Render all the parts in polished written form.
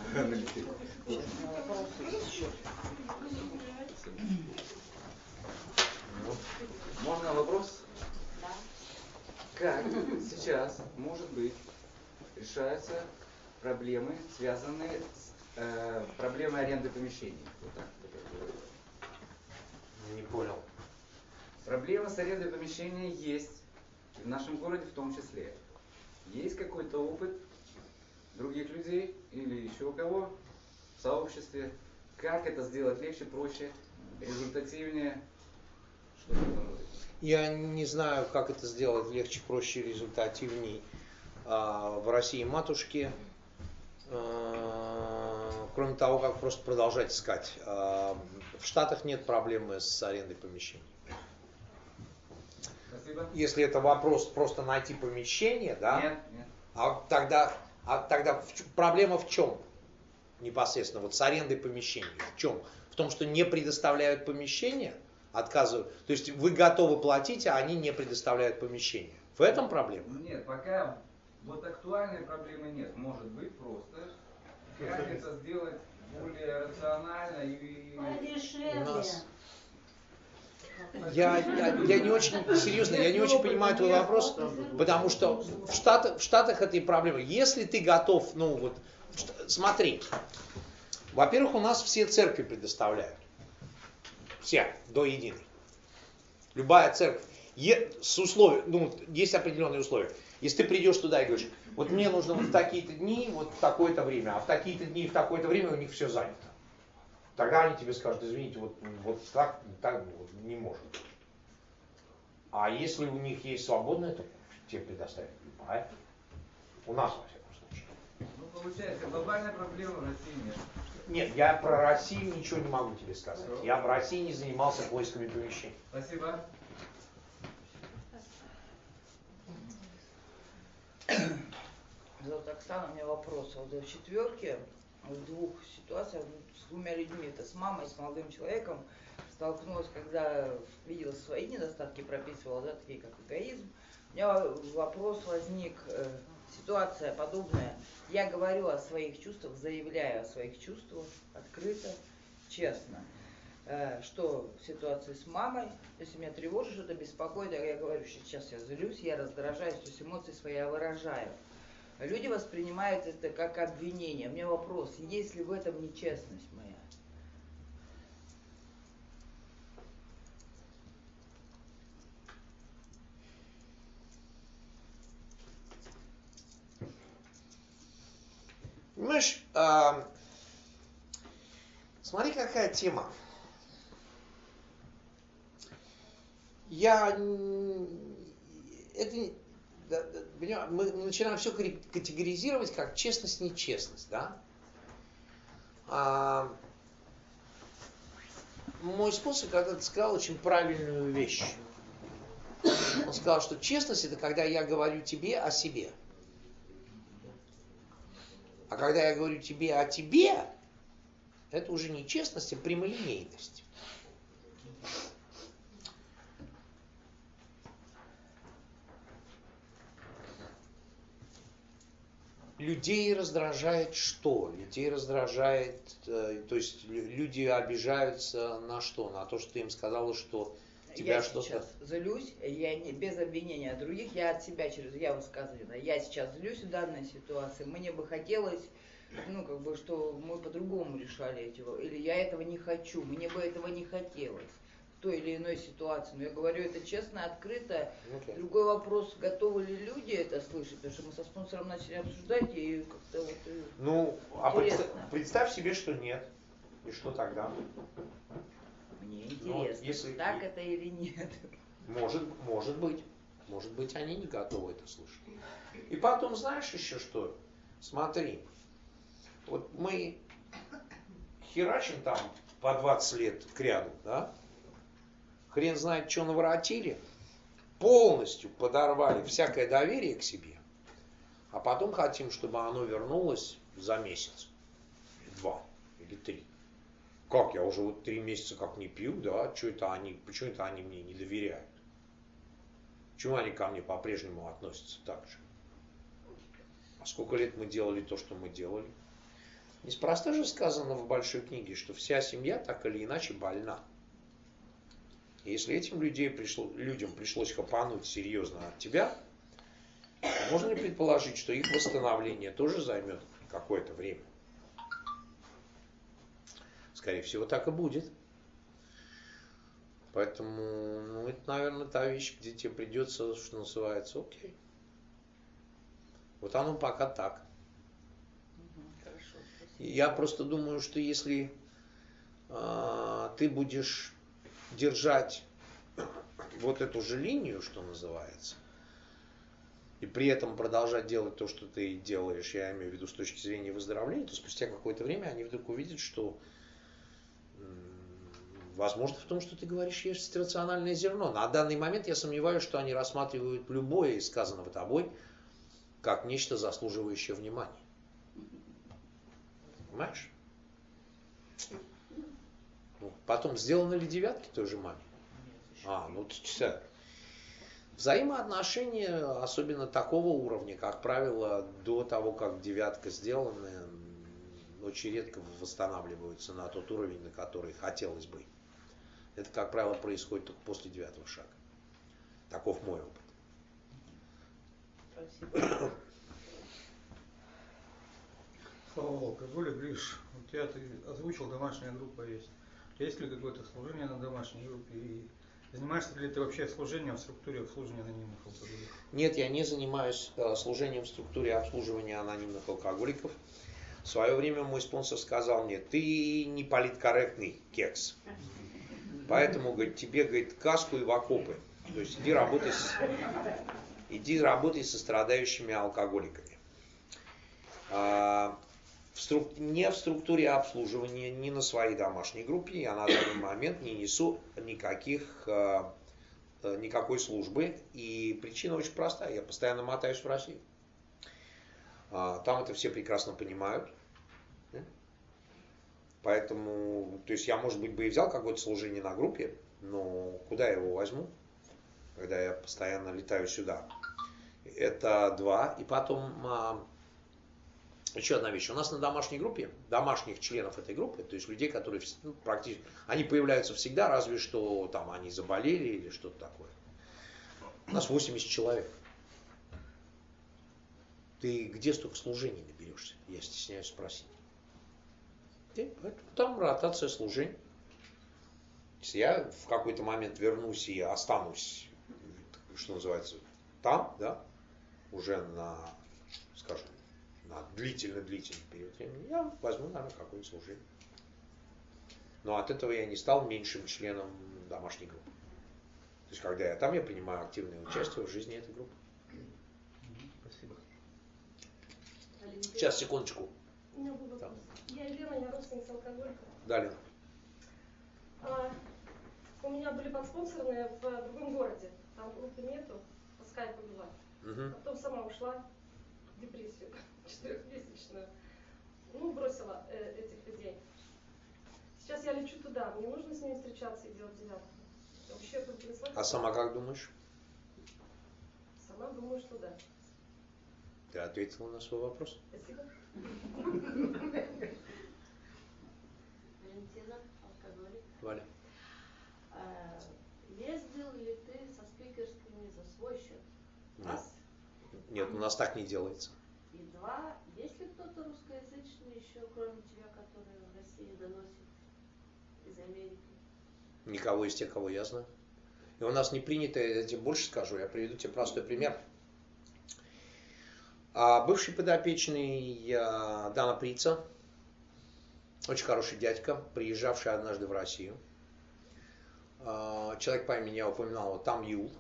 Можно вопрос? Как сейчас, может быть, решаются проблемы, связанные с проблемой аренды помещений? Вот так, не понял. Проблема с арендой помещения есть, в нашем городе в том числе. Есть какой-то опыт других людей или еще у кого в сообществе, как это сделать легче, проще, результативнее, что-то в этом роде? Я не знаю, как это сделать легче, проще, результативней в России матушке, кроме того, как просто продолжать искать. В Штатах нет проблемы с арендой помещений. Спасибо. Если это вопрос просто найти помещение, да? Нет. Тогда проблема в чем? Непосредственно вот с арендой помещений. В чем? В том, что не предоставляют помещение, отказывают. То есть вы готовы платить, а они не предоставляют помещение. В этом проблема? Нет, пока вот актуальной проблемы нет. Может быть просто, как это сделать более рационально и подешевле. Я не очень, серьезно, я не очень понимаю твой вопрос, потому что в Штатах это и проблема. Если ты готов, смотри, во-первых, у нас все церкви предоставляют. Все, до единой. Любая церковь. С условием, есть определенные условия. Если ты придешь туда и говоришь, вот мне нужно вот в такие-то дни, вот в такое-то время, а в такие-то дни и в такое-то время у них все занято. Тогда они тебе скажут, извините, вот так вот не может быть. А если у них есть свободное, то тебе предоставят любая. У нас, во всяком случае. Получается, глобальной проблемы в России нет. Нет, я про Россию ничего не могу тебе сказать. Я в России не занимался поисками помещений. Спасибо. Зовут Оксана, у меня вопрос. Вот в четверке, в двух ситуациях, с двумя людьми, это с мамой, с молодым человеком, столкнулась, когда видела свои недостатки, прописывала, да, такие как эгоизм. У меня вопрос возник, ситуация подобная. Я говорю о своих чувствах, заявляю о своих чувствах открыто, честно. Что в ситуации с мамой, если меня тревожит, что-то беспокоит, я говорю, что сейчас я злюсь, я раздражаюсь, то есть эмоции свои я выражаю. Люди воспринимают это как обвинение. У меня вопрос, есть ли в этом нечестность моя? Понимаешь, смотри, какая тема. Мы начинаем все категоризировать как честность, нечестность, да? Мой спонсор когда-то сказал очень правильную вещь. Он сказал, что честность это когда я говорю тебе о себе. А когда я говорю тебе о тебе, это уже не честность, а прямолинейность. Людей раздражает что? Людей раздражает, то есть люди обижаются на что? На то, что ты им сказала, что тебя я что-то... сейчас злюсь, я не без обвинения других, я от себя я высказываю, я сейчас злюсь в данной ситуации, мне бы хотелось, что мы по-другому решали эти вопросы, или я этого не хочу, мне бы этого не хотелось в той или иной ситуации, но я говорю это честно, открыто. Okay. Другой вопрос, готовы ли люди это слышать, потому что мы со спонсором начали обсуждать, и как-то представь себе, что нет, и что тогда? Мне интересно, если... так это или нет. Может быть, они не готовы это слышать. И потом, знаешь еще что? Смотри, вот мы херачим там по 20 лет к ряду, да? Хрен знает, что наворотили, полностью подорвали всякое доверие к себе, а потом хотим, чтобы оно вернулось за месяц, 2 или 3. Как, я уже 3 месяца как не пью, да, почему это они мне не доверяют? Почему они ко мне по-прежнему относятся так же? А сколько лет мы делали то, что мы делали? Неспроста же сказано в большой книге, что вся семья так или иначе больна. И если этим людям пришлось хапануть серьезно от тебя, то можно ли предположить, что их восстановление тоже займет какое-то время? Скорее всего, так и будет. Поэтому, это, наверное, та вещь, где тебе придется, что называется, окей. Вот оно пока так. Хорошо, спасибо. Я просто думаю, что если ты будешь держать вот эту же линию, что называется, и при этом продолжать делать то, что ты делаешь, я имею в виду с точки зрения выздоровления, то спустя какое-то время они вдруг увидят, что возможно в том, что ты говоришь, есть рациональное зерно. На данный момент я сомневаюсь, что они рассматривают любое из сказанного тобой как нечто заслуживающее внимания. Понимаешь? Потом, сделаны ли девятки той же маме? Взаимоотношения, особенно такого уровня, как правило, до того, как девятка сделана, очень редко восстанавливаются на тот уровень, на который хотелось бы. Это, как правило, происходит только после 9-го шага. Таков мой опыт. Спасибо. Слава алкоголя, Гриш, у тебя ты озвучил, домашняя группа есть. Есть ли какое-то служение на домашней группе? И занимаешься ли ты вообще служением в структуре обслуживания анонимных алкоголиков? Нет, я не занимаюсь служением в структуре обслуживания анонимных алкоголиков. В свое время мой спонсор сказал мне: ты не политкорректный кекс. Поэтому, говорит, тебе, говорит, каску и в окопы. То есть иди работай со страдающими алкоголиками. Не в структуре обслуживания, не на своей домашней группе я на данный момент не несу никакой службы. И причина очень простая. Я постоянно мотаюсь в Россию. Там это все прекрасно понимают. Поэтому, то есть я, может быть, бы и взял какое-то служение на группе, но куда я его возьму, когда я постоянно летаю сюда? Это два. И потом еще одна вещь. У нас на домашней группе, домашних членов этой группы, то есть людей, которые практически, они появляются всегда, разве что там они заболели или что-то такое. У нас 80 человек. Ты где столько служений наберешься? Я стесняюсь спросить. Там ротация служений. Если я в какой-то момент вернусь и останусь, что называется, там, да, уже на, скажем, на длительный период времени, я возьму, наверное, какое-нибудь служение. Но от этого я не стал меньшим членом домашней группы. То есть, когда я там, я принимаю активное участие в жизни этой группы. Спасибо. Сейчас, секундочку. У меня был вопрос. Я Елена, я родственница алкоголика. Далее. У меня были подспонсорные в другом городе. Там группы нету, по скайпу была. Потом сама ушла в депрессию 4-месячную. Бросила этих людей. Сейчас я лечу туда. Мне нужно с ними встречаться и делать девятку. Вообще, А сама как думаешь? Сама думаю, что да. Ты ответила на свой вопрос? Спасибо. Валентина, алкоголик. Валя. Ездил ли ты со спикерскими за свой счет? Раз. Нет, у нас так не делается. И два. Есть ли кто-то русскоязычный еще, кроме тебя, который в России доносит из Америки? Никого из тех, кого я знаю. И у нас не принято, я тебе больше скажу, я приведу тебе простой пример. Бывший подопечный Дана Прица, очень хороший дядька, приезжавший однажды в Россию. Человек по имени, я упоминал его, Там Юл.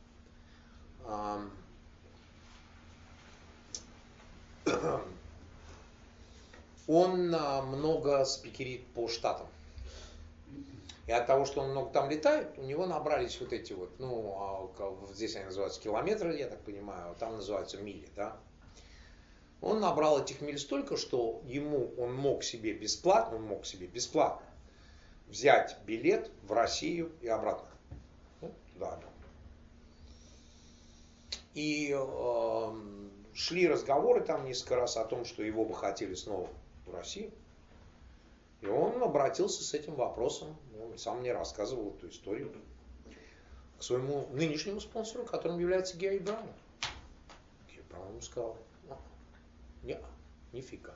Он много спикерит по штатам. И от того, что он много там летает, у него набрались вот эти вот, здесь они называются километры, я так понимаю, там называются мили, да. Он набрал этих миль столько, что он мог себе бесплатно взять билет в Россию и обратно. Туда. И шли разговоры там несколько раз о том, что его бы хотели снова в России. И он обратился с этим вопросом, он сам мне рассказывал эту историю, к своему нынешнему спонсору, которым является Гэри Браун. Гэри Браун ему сказал: нет, нифига.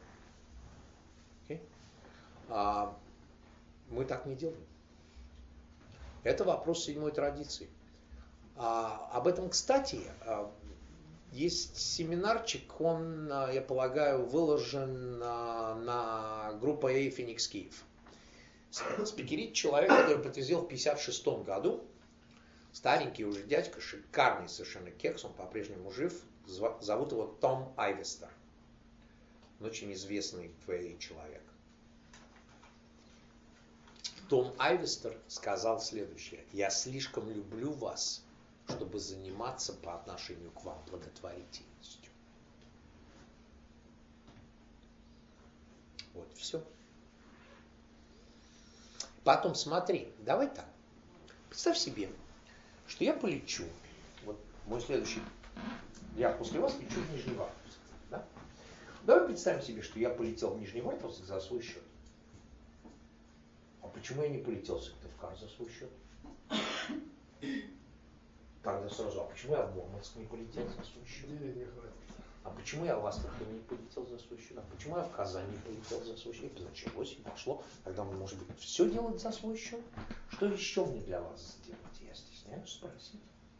Мы так не делаем. Это вопрос седьмой традиции. Об этом, кстати, есть семинарчик, он, я полагаю, выложен на группу A Phoenix Киев. Спикерит человек, который подтвердил в 1956 году. Старенький уже дядька, шикарный совершенно кекс, он по-прежнему жив. Зовут его Том Айвестер. Он очень известный в АА человек. Том Айвестер сказал следующее: я слишком люблю вас, чтобы заниматься по отношению к вам благотворительностью. Вот, все. Потом смотри, давай так. Представь себе, что я полечу. Вот мой следующий. Я после вас лечу в Нижневартовск. Да? Давай представим себе, что я полетел в Нижневартовск за свой счет. А почему я не полетел в Сыктывкар за свой счет? Тогда сразу, а почему я в Мурманск не полетел за свой счет? А почему я в Астрахань не полетел за свой счет? А почему я в Казань не полетел за свой счет? Началось и пошло. Тогда мы, может быть, все делать за свой счет? Что еще мне для вас сделать? Я стесняюсь спросить.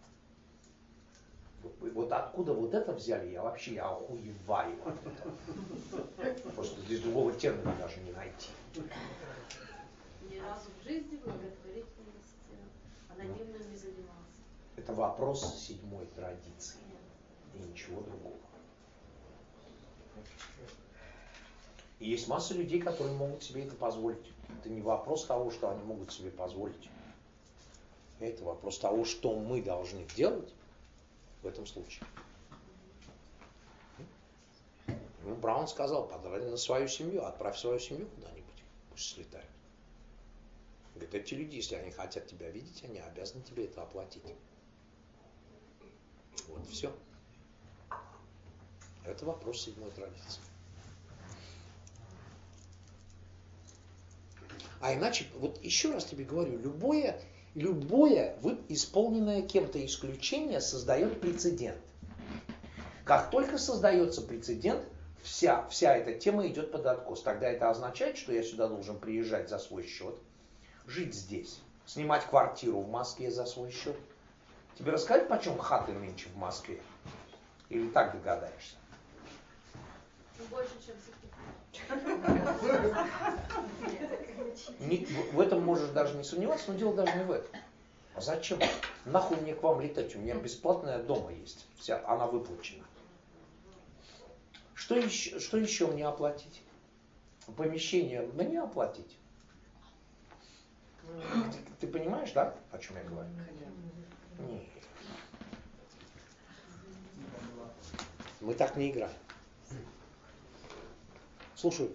Вот откуда вот это взяли, я вообще охуеваю от этого. Просто здесь другого термина даже не найти. Ни разу в жизни благотворительностью анонимно не занимался. Это вопрос седьмой традиции. И ничего другого. И есть масса людей, которые могут себе это позволить. Это не вопрос того, что они могут себе позволить. Это вопрос того, что мы должны делать в этом случае. Ну, Браун сказал: подай на свою семью, отправь свою семью куда-нибудь, пусть слетают. Говорит, эти люди, если они хотят тебя видеть, они обязаны тебе это оплатить. Вот все. Это вопрос седьмой традиции. А иначе, вот еще раз тебе говорю, любое исполненное кем-то исключение создает прецедент. Как только создается прецедент, вся эта тема идет под откос. Тогда это означает, что я сюда должен приезжать за свой счет, жить здесь, снимать квартиру в Москве за свой счет. Тебе рассказать, почем хаты нынче в Москве? Или так догадаешься? Больше, чем В этом можешь даже не сомневаться, но дело даже не в этом. А зачем? Нахуй мне к вам летать? У меня бесплатная дома есть. Вся, она выплачена. Что еще мне оплатить? Помещение мне оплатить? Ты понимаешь, да, о чем я говорю? Нет. Мы так не играем. Слушаю.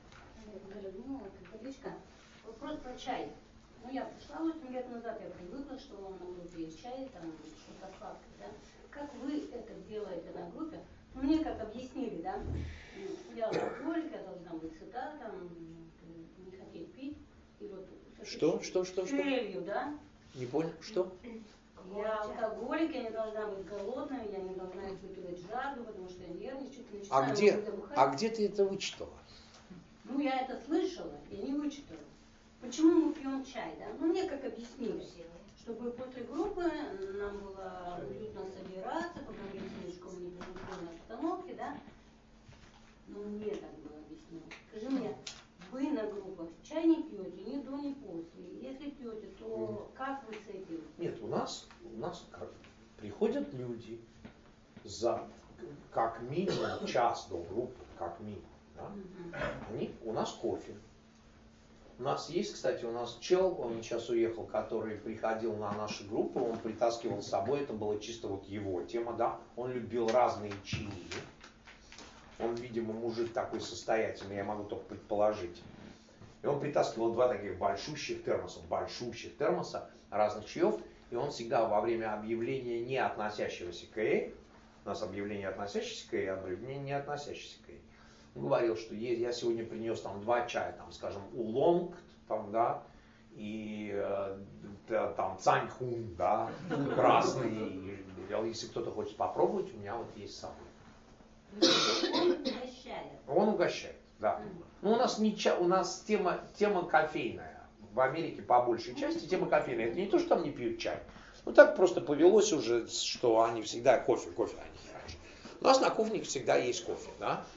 Вопрос про чай. Ну, я пришла 8 лет назад, я привыкла, что на группе есть чай, там что-то сладкое, да. Как вы это делаете на группе? Ну, мне как объяснили, да, я алкоголик, я должна быть сыта, там, не хотеть пить. И вот Что? целью, да? Не понял, что? Я алкоголик, я не должна быть голодной, я не должна испытывать жажду, потому что я нервничаю, А начинаю где ты это вычитала? Ну, я это слышала, я не вычитала. Почему мы пьем чай, да? Ну, мне как объяснили, чтобы после группы нам было уютно собираться, поговорить с девушкой в непринужденной обстановке, да? Ну, мне так было объяснено. Скажи мне, вы на группах чай не пьете ни до, ни после? Если пьете, то как вы с этим? Нет, у нас приходят люди за как минимум час до группы, как минимум. Да? У нас кофе. У нас есть, кстати, у нас чел, он сейчас уехал, который приходил на нашу группу, он притаскивал с собой, это было чисто вот его тема, да, он любил разные чаи. Он, видимо, мужик такой состоятельный, я могу только предположить. И он притаскивал 2 таких большущих термоса разных чаев, и он всегда во время объявления, не относящегося к ЭЭ, у нас объявление относящееся к ЭЭ, объявление не относящееся к ЭЭ, Он говорил, что я сегодня принес там 2 чая, там, скажем, улонг, там, да, и там цаньхун, да, красный. И, если кто-то хочет попробовать, у меня вот есть с собой. Он угощает. Он угощает, да. Ну, у нас, у нас тема кофейная. В Америке по большей части тема кофейная. Это не то, что там не пьют чай. Ну, так просто повелось уже, что они всегда кофе они раньше. У нас на кухне всегда есть кофе, да.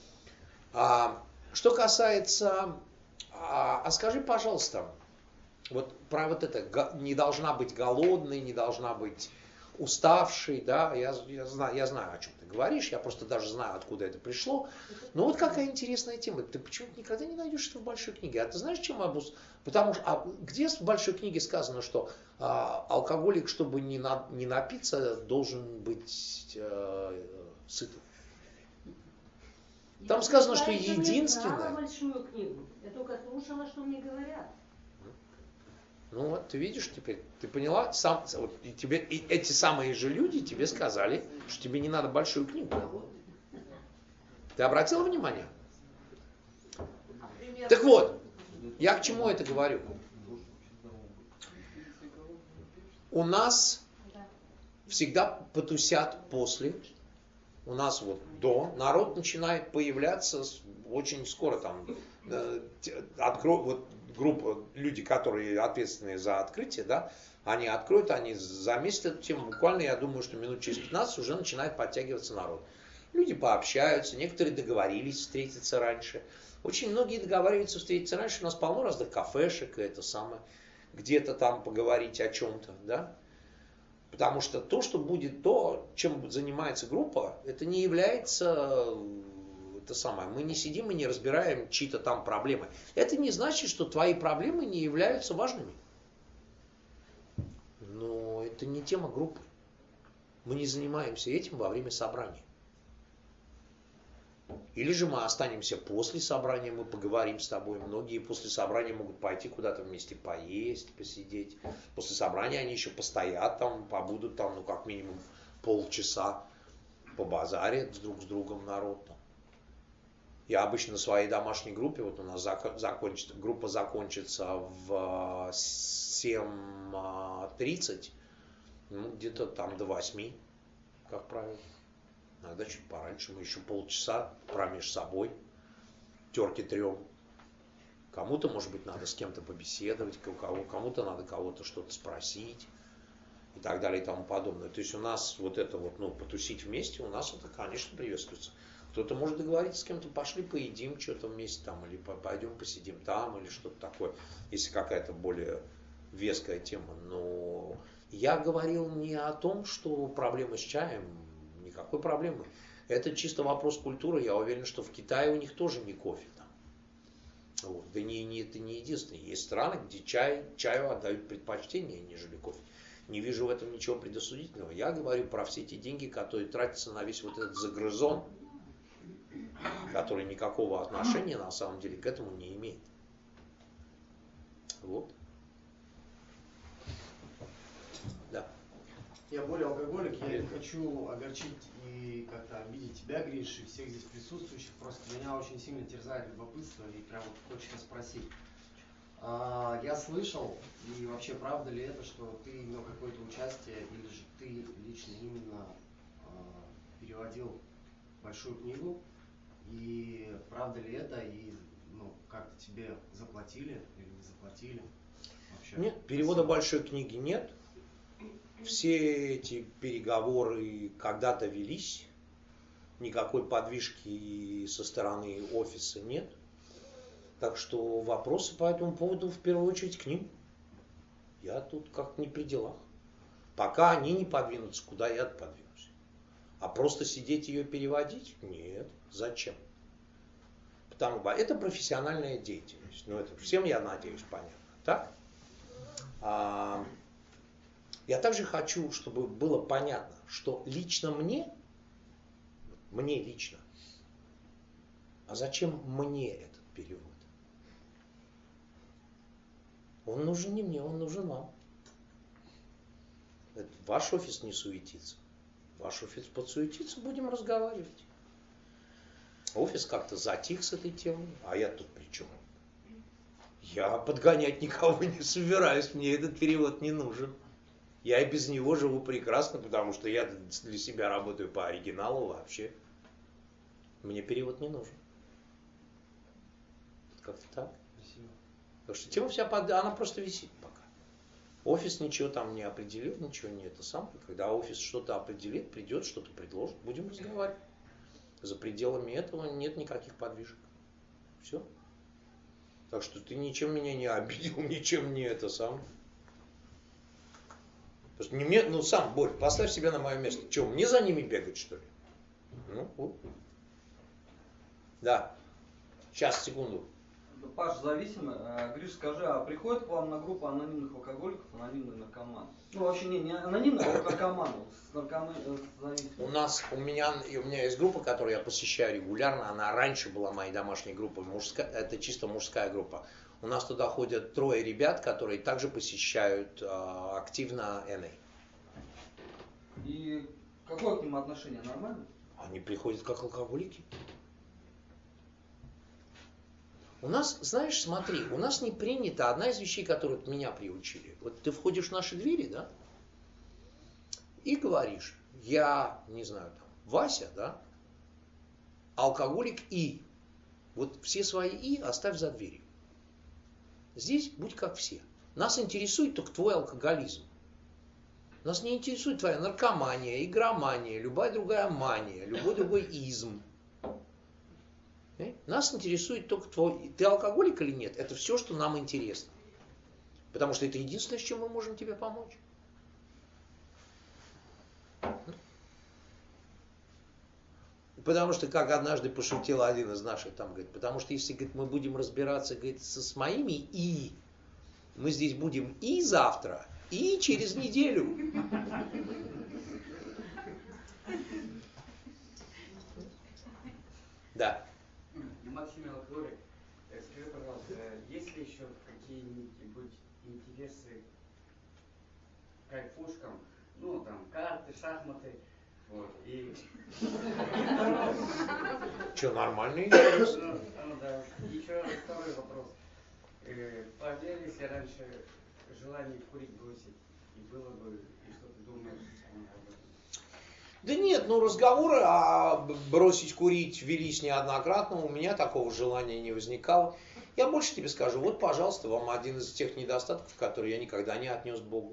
Что касается, скажи, пожалуйста, вот про вот это, не должна быть голодной, не должна быть уставшей, да, я знаю, о чем ты говоришь, я просто даже знаю, откуда это пришло. Но вот какая интересная тема, ты почему-то никогда не найдешь это в большой книге. А ты знаешь, чем Потому что, где в большой книге сказано, что алкоголик, чтобы не напиться, должен быть сытым? Там сказано, что единственное... Я не знала большую книгу, я только слушала, что мне говорят. Ну вот, ты видишь теперь, ты поняла, и эти самые же люди тебе сказали, что тебе не надо большую книгу. Ты обратила внимание? Так вот, я к чему это говорю? У нас всегда потусят после, у нас вот до, народ начинает появляться очень скоро там, группа, люди, которые ответственны за открытие, да, они откроют, они заместят эту тему, буквально, я думаю, что минут через 15 уже начинает подтягиваться народ. Люди пообщаются, некоторые договорились встретиться раньше. Очень многие договариваются встретиться раньше, у нас полно разных кафешек, это самое, где-то там поговорить о чем-то, да. Потому что то, что будет, то, чем занимается группа, это не является... Это самое. Мы не сидим и не разбираем чьи-то там проблемы. Это не значит, что твои проблемы не являются важными. Но это не тема группы. Мы не занимаемся этим во время собрания. Или же мы останемся после собрания, мы поговорим с тобой. Многие после собрания могут пойти куда-то вместе поесть, посидеть. После собрания они еще постоят там, побудут там, ну как минимум полчаса, побазарят друг с другом народ там. Я обычно на своей домашней группе, вот у нас группа закончится в 7:30, ну, где-то там до 8, как правило. Иногда чуть пораньше, мы еще полчаса промеж собой, терки трем. Кому-то, может быть, надо с кем-то побеседовать, кому-то надо кого-то что-то спросить и так далее и тому подобное. То есть у нас вот это вот, ну, потусить вместе, у нас это, конечно, приветствуется. Кто-то может договориться с кем-то, пошли поедим что-то вместе там, или пойдем посидим там, или что-то такое, если какая-то более веская тема. Но я говорил не о том, что проблема с чаем, никакой проблемы. Это чисто вопрос культуры. Я уверен, что в Китае у них тоже не кофе там. Вот. Да это не единственное. Есть страны, где чаю отдают предпочтение, нежели кофе. Не вижу в этом ничего предосудительного. Я говорю про все эти деньги, которые тратятся на весь вот этот загрызон, который никакого отношения на самом деле к этому не имеет. Вот. Да. Я более алкоголик, я не хочу огорчить и как-то обидеть тебя, Гриш, и всех здесь присутствующих. Просто меня очень сильно терзает любопытство и прям вот хочется спросить. Я слышал, и вообще правда ли это, что ты имел какое-то участие, или же ты лично именно переводил большую книгу? И правда ли это, и ну, как-то тебе заплатили или не заплатили? Вообще, нет, перевода большой книги нет. Все эти переговоры когда-то велись. Никакой подвижки со стороны офиса нет. Так что вопросы по этому поводу в первую очередь к ним. Я тут как не при делах. Пока они не подвинутся, куда я подвинусь. А просто сидеть ее переводить? Нет. Зачем? Потому что это профессиональная деятельность. Ну, это всем, я надеюсь, понятно. Так? Я также хочу, чтобы было понятно, что лично мне лично, а зачем мне этот перевод? Он нужен не мне, он нужен вам. Ваш офис не суетится. Ваш офис подсуетится, будем разговаривать. Офис как-то затих с этой темой, а я тут при чем? Я подгонять никого не собираюсь, мне этот перевод не нужен. Я и без него живу прекрасно, потому что я для себя работаю по оригиналу вообще. Мне перевод не нужен. Как-то так. Спасибо. Так что тема вся, она просто висит пока. Офис ничего там не определил, ничего не это самое. Когда офис что-то определит, придет, что-то предложит, будем разговаривать. За пределами этого нет никаких подвижек. Все. Так что ты ничем меня не обидел, ничем не это самое. Потому что не мне, ну сам, Борь, поставь себя на мое место. Че, мне за ними бегать, что ли? Ну, вот. Да. Сейчас, секунду. Паш, зависимый. Гриш, скажи, а приходит к вам на группу анонимных алкоголиков, анонимных наркоманов? Ну, вообще не анонимных, а наркоманов, с зависимыми. У меня есть группа, которую я посещаю регулярно. Она раньше была моей домашней группой. Это чисто мужская группа. У нас туда ходят 3 ребят, которые также посещают активно НА. И какое к ним отношение? Нормально? Они приходят как алкоголики. У нас, знаешь, смотри, у нас не принято, одна из вещей, которую меня приучили. Вот ты входишь в наши двери, да, и говоришь, я, не знаю, там, Вася, да, алкоголик и. Вот все свои и оставь за дверью. Здесь будь как все. Нас интересует только твой алкоголизм. Нас не интересует твоя наркомания, игромания, любая другая мания, любой другой изм. Нас интересует только твой... Ты алкоголик или нет? Это все, что нам интересно. Потому что это единственное, с чем мы можем тебе помочь. Потому что, как однажды пошутил один из наших, там, говорит, потому что если, говорит, мы будем разбираться, говорит, с моими и, мы здесь будем и завтра, и через неделю. Да. Максим алкоголик, скажи, пожалуйста, есть ли еще какие-нибудь интересы к кайфушкам, ну там карты, шахматы, вот, и... Что, нормальный интерес? Ну да, еще второй вопрос. Появлялись ли раньше желание курить бросить, и было бы, и что ты думаешь об этом? Да нет, ну разговоры о бросить курить велись неоднократно, у меня такого желания не возникало. Я больше тебе скажу, вот, пожалуйста, вам один из тех недостатков, которые я никогда не отнес к Богу.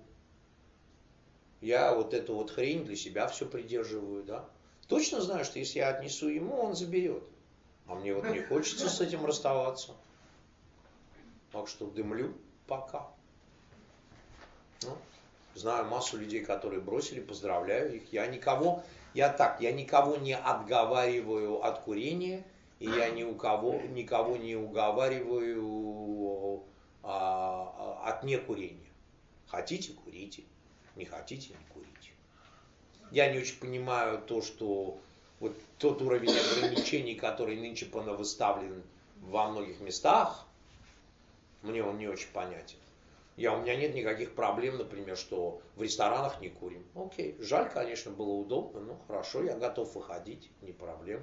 Я вот эту вот хрень для себя все придерживаю, да. Точно знаю, что если я отнесу ему, он заберет. А мне вот не хочется с этим расставаться. Так что дымлю пока. Ну. Знаю массу людей, которые бросили, поздравляю их. Я никого не отговариваю от курения, и я никого не уговариваю от некурения. Хотите, курите. Не хотите, не курите. Я не очень понимаю то, что вот тот уровень ограничений, который нынче выставлен во многих местах, мне он не очень понятен. У меня нет никаких проблем, например, что в ресторанах не курим. Окей, жаль, конечно, было удобно, но хорошо, я готов выходить, не проблема.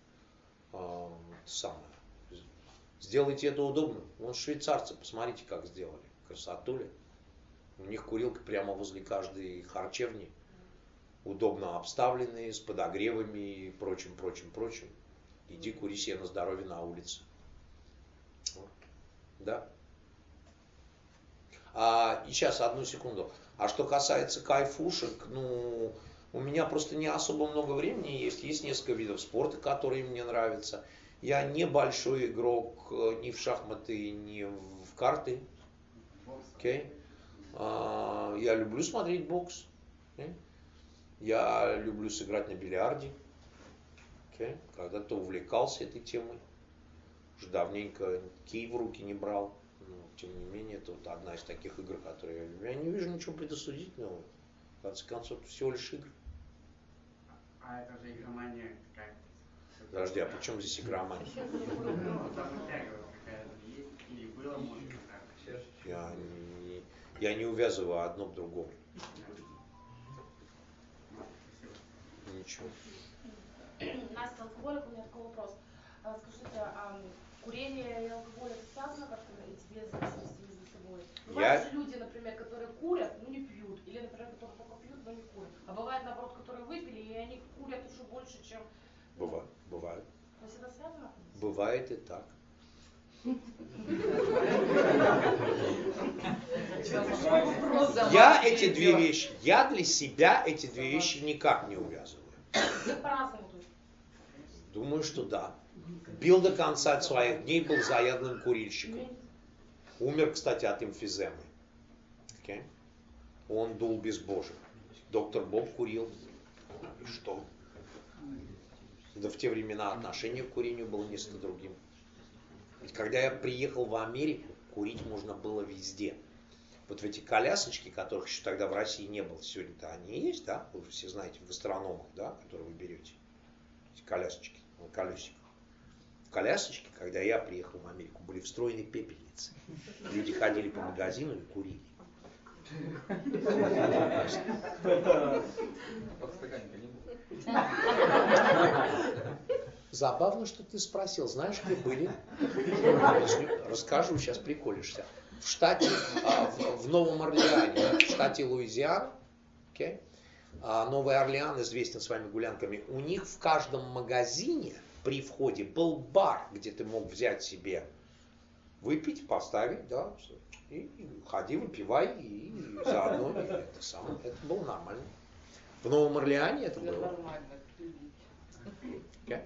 Сделайте это удобно. Вон швейцарцы, посмотрите, как сделали. Красотуля. У них курилка прямо возле каждой харчевни. Удобно обставленные, с подогревами и прочим. Иди кури себе на здоровье на улице. Да. И сейчас, одну секунду. А что касается кайфушек, ну, у меня просто не особо много времени есть. Есть несколько видов спорта, которые мне нравятся. Я не большой игрок ни в шахматы, ни в карты. Okay. Я люблю смотреть бокс. Okay. Я люблю сыграть на бильярде. Okay. Когда-то увлекался этой темой. Уже давненько кий в руки не брал. Но, тем не менее, это вот одна из таких игр, которые я люблю. Я не вижу ничего предосудительного. В конце концов, это всего лишь игры. А это же игромания какая-то. Подожди, а при чем здесь игромания? Ну, там тяга какая-то есть, или было, может, так. Я не увязываю одно к другому. Ничего. Настя, алкоголик, у меня такой вопрос. Скажите, курение и алкоголь это связано как-то эти две зависимости между собой? Я- Бывают же люди, например, которые курят, но не пьют. Или, например, которые только пьют, но не курят. А бывает, наоборот, которые выпили, и они курят еще больше, чем... Бывает. То есть это связано? Бывает и так. Я эти две вещи, я для себя эти две вещи никак не увязываю. По-разному, то есть. Думаю, что да. Бил до конца своих дней, был заядлым курильщиком. Умер, кстати, от эмфиземы. Okay? Он дул безбожие. Доктор Боб курил. И что? Да в те времена отношение к курению было несколько другим. Ведь когда я приехал в Америку, курить можно было везде. Вот в эти колясочки, которых еще тогда в России не было, сегодня-то они есть, да? Вы все знаете, в гастрономах, да, которые вы берете. Эти колясочки на колесиках. В колясочке, когда я приехал в Америку, были встроены пепельницы. Люди ходили по магазину и курили. Забавно, что ты спросил, знаешь, где были? Расскажу, сейчас приколишься. В штате, в Новом Орлеане, в штате Луизиана, okay? Новый Орлеан известен своими гулянками, у них в каждом магазине при входе был бар, где ты мог взять себе, выпить, поставить, да, и ходи, выпивай, и заодно это было нормально. В Новом Орлеане это было. Нормально. Okay?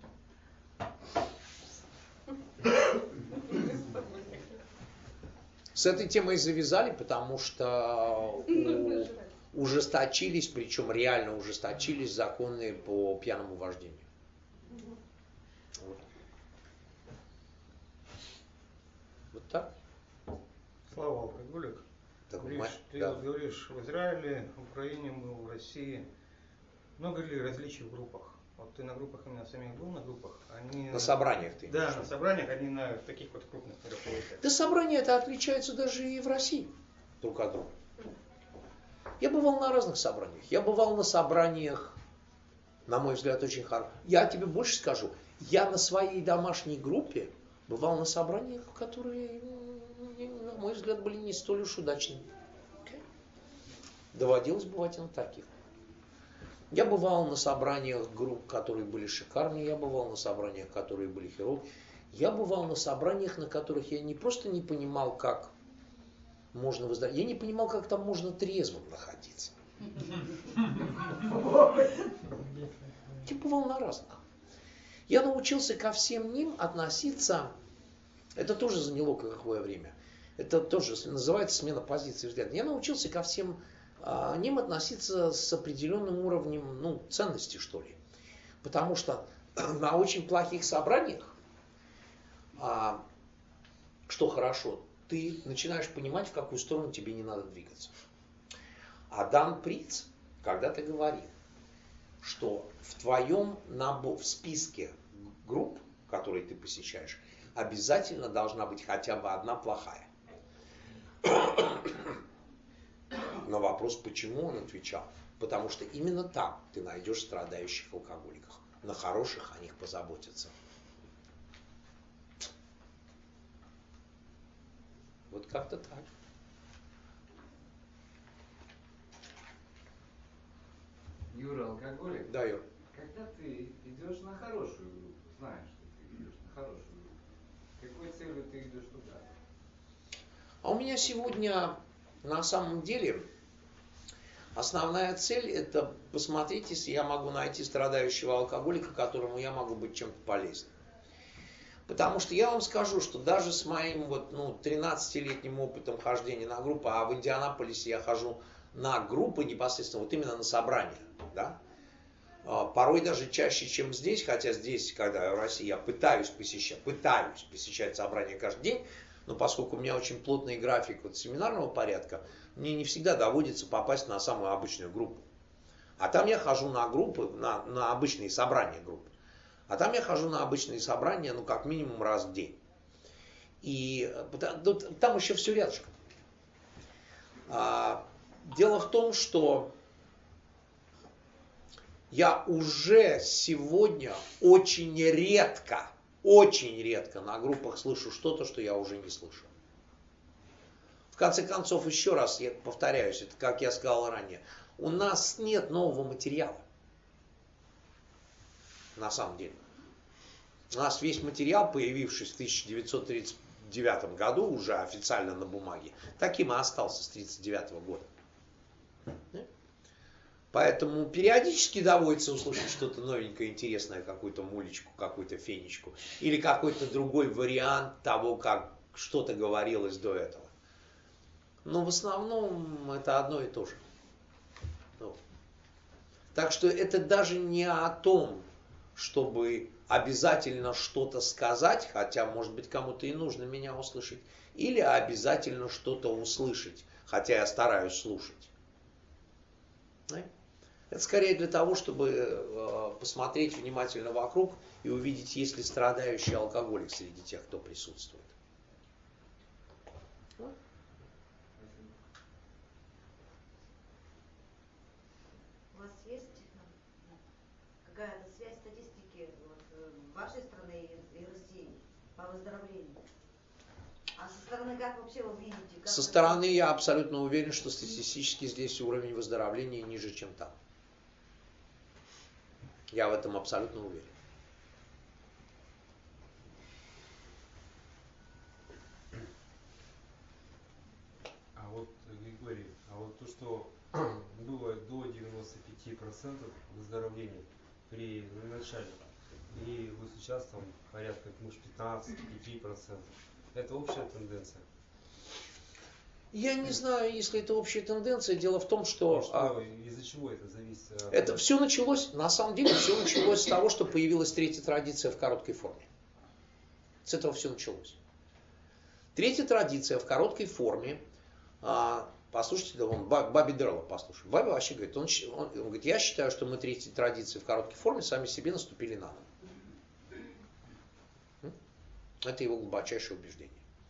С этой темой завязали, потому что ужесточились, причем реально ужесточились законы по пьяному вождению. Вот так. Слава, алкоголик. Так, Ты да. вот говоришь, в Израиле, в Украине, в России. Много ли различий в группах? Вот ты на группах именно самих был, на группах? Они... На собраниях ты. Да, на собраниях, они на таких вот крупных мероприятиях. Да собрания это отличаются даже и в России друг от друга. Я бывал на разных собраниях. Я бывал на собраниях, на мой взгляд, очень хороших. Я тебе больше скажу. Я на своей домашней группе бывал на собраниях, которые, на мой взгляд, были не столь уж удачными. Okay? Доводилось бывать и на таких. Я бывал на собраниях групп, которые были шикарные. Я бывал на собраниях, которые были херовые. Я бывал на собраниях, на которых я не просто не понимал, как можно выздороветь. Я не понимал, как там можно трезвым находиться. Я бывал на разных. Я научился ко всем ним относиться. Это тоже заняло какое время. Это тоже называется смена позиции взгляда. Я научился ко всем ним относиться с определенным уровнем ценности, что ли. Потому что на очень плохих собраниях, что хорошо, ты начинаешь понимать, в какую сторону тебе не надо двигаться. А Дан Приц когда-то говорил, что в твоем в списке групп, которые ты посещаешь, обязательно должна быть хотя бы одна плохая. На вопрос, почему, он отвечал, потому что именно там ты найдешь страдающих алкоголиков. На хороших о них позаботятся. Вот как-то так. Юра, алкоголик? Да, Юр. Когда ты идешь на хорошую группу, знаешь, что ты идешь на хорошую группу, какой целью ты идешь туда? А у меня сегодня на самом деле основная цель — это посмотреть, если я могу найти страдающего алкоголика, которому я могу быть чем-то полезным. Потому что я вам скажу, что даже с моим 13-летним опытом хождения на группы, а в Индианаполисе я хожу на группы непосредственно, вот именно на собрания, да, порой даже чаще, чем здесь, хотя здесь, когда я в России, я пытаюсь посещать собрания каждый день, но поскольку у меня очень плотный график семинарного порядка, мне не всегда доводится попасть на самую обычную группу. А там я хожу на группы, на обычные собрания групп. А там я хожу на обычные собрания, как минимум раз в день. И там еще все рядышком. Дело в том, что я уже сегодня очень редко очень редко на группах слышу что-то, что я уже не слышал. В конце концов, еще раз я повторяюсь, это как я сказал ранее, у нас нет нового материала. На самом деле. У нас весь материал, появившись в 1939 году, уже официально на бумаге, таким и остался с 1939 года. Поэтому периодически доводится услышать что-то новенькое, интересное, какую-то мулечку, какую-то фенечку, или какой-то другой вариант того, как что-то говорилось до этого. Но в основном это одно и то же. Так что это даже не о том, чтобы обязательно что-то сказать, хотя, может быть, кому-то и нужно меня услышать, или обязательно что-то услышать, хотя я стараюсь слушать. Это скорее для того, чтобы посмотреть внимательно вокруг и увидеть, есть ли страдающий алкоголик среди тех, кто присутствует. У вас есть какая-то связь статистики вашей страны и России по выздоровлению? А со стороны как вообще вы видите? Со стороны я абсолютно уверен, что статистически здесь уровень выздоровления ниже, чем там. Я в этом абсолютно уверен. А вот, Григорий, то, что было до 95% выздоровления при начале, и вот сейчас там порядка, может, 15-5%, это общая тенденция? Я не знаю, если это общая тенденция. Дело в том, что... Из-за чего это зависит? Это все началось, на самом деле, все началось с того, что появилась третья традиция в короткой форме. С этого все началось. Третья традиция в короткой форме, послушайте, да, вон, Баби Дерла послушай. Баби вообще говорит, он говорит, я считаю, что мы третьей традиции в короткой форме сами себе наступили на ногу. Это его глубочайшее убеждение.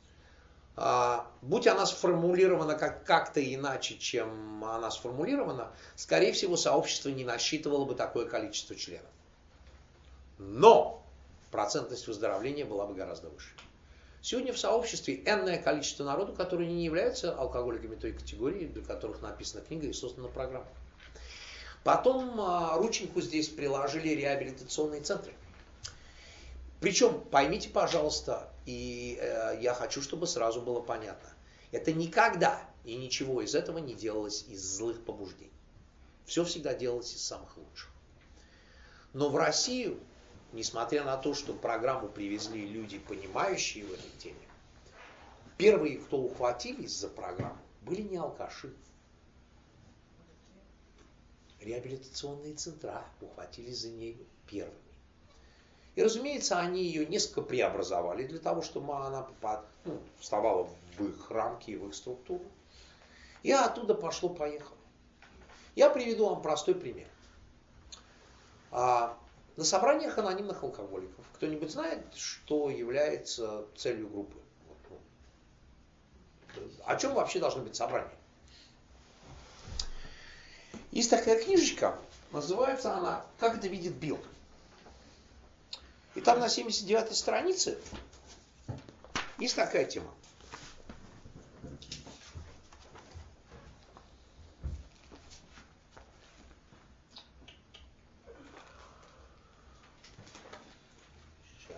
Будь она сформулирована как-то иначе, чем она сформулирована, скорее всего, сообщество не насчитывало бы такое количество членов. Но процентность выздоровления была бы гораздо выше. Сегодня в сообществе энное количество народу, которые не являются алкоголиками той категории, для которых написана книга и создана программа. Потом рученьку здесь приложили реабилитационные центры. Причем, поймите, пожалуйста, и я хочу, чтобы сразу было понятно, это никогда и ничего из этого не делалось из злых побуждений. Все всегда делалось из самых лучших. Но в Россию, несмотря на то, что программу привезли люди, понимающие в этой теме, первые, кто ухватились за программу, были не алкаши. Реабилитационные центра ухватились за нее первыми. И, разумеется, они ее несколько преобразовали для того, чтобы она вставала в их рамки и в их структуру. И оттуда пошло-поехало. Я приведу вам простой пример. На собраниях анонимных алкоголиков кто-нибудь знает, что является целью группы? О чем вообще должны быть собрания? Есть такая книжечка, называется она «Как это видит Билл». И там на 79-й странице есть такая тема. Сейчас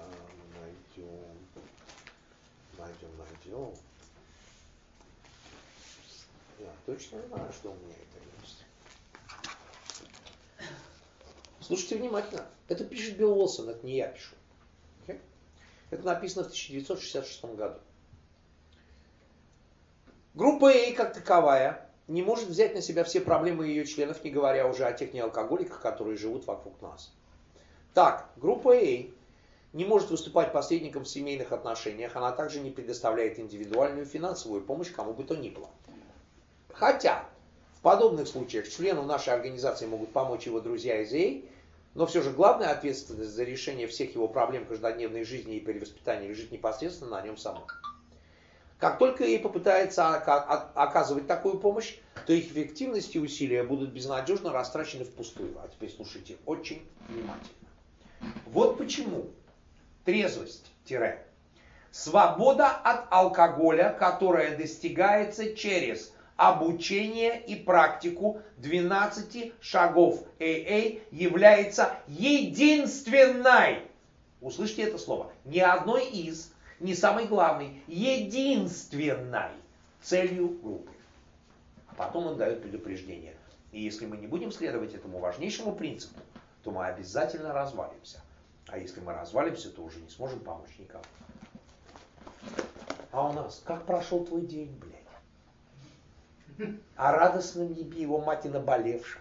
найдем. Я точно знаю, что у меня это есть. Слушайте внимательно. Это пишет Билл Уилсон, это не я пишу. Okay? Это написано в 1966 году. Группа А как таковая не может взять на себя все проблемы ее членов, не говоря уже о тех неалкоголиках, которые живут вокруг нас. Так, группа А не может выступать посредником в семейных отношениях, она также не предоставляет индивидуальную финансовую помощь кому бы то ни было. Хотя в подобных случаях члену нашей организации могут помочь его друзья из А, но все же главная ответственность за решение всех его проблем каждодневной жизни и перевоспитания лежит непосредственно на нем самом. Как только ей попытается оказывать такую помощь, то их эффективность и усилия будут безнадежно растрачены впустую. А теперь слушайте очень внимательно. Вот почему Трезвость. Свобода от алкоголя, которая достигается через обучение и практику 12 шагов АА, является единственной, услышьте это слово, не одной из, не самой главной, единственной целью группы. А потом он дает предупреждение. И если мы не будем следовать этому важнейшему принципу, то мы обязательно развалимся. А если мы развалимся, то уже не сможем помочь никому. А у нас, как прошел твой день, блядь? А радостным не би его мать и наболевшим.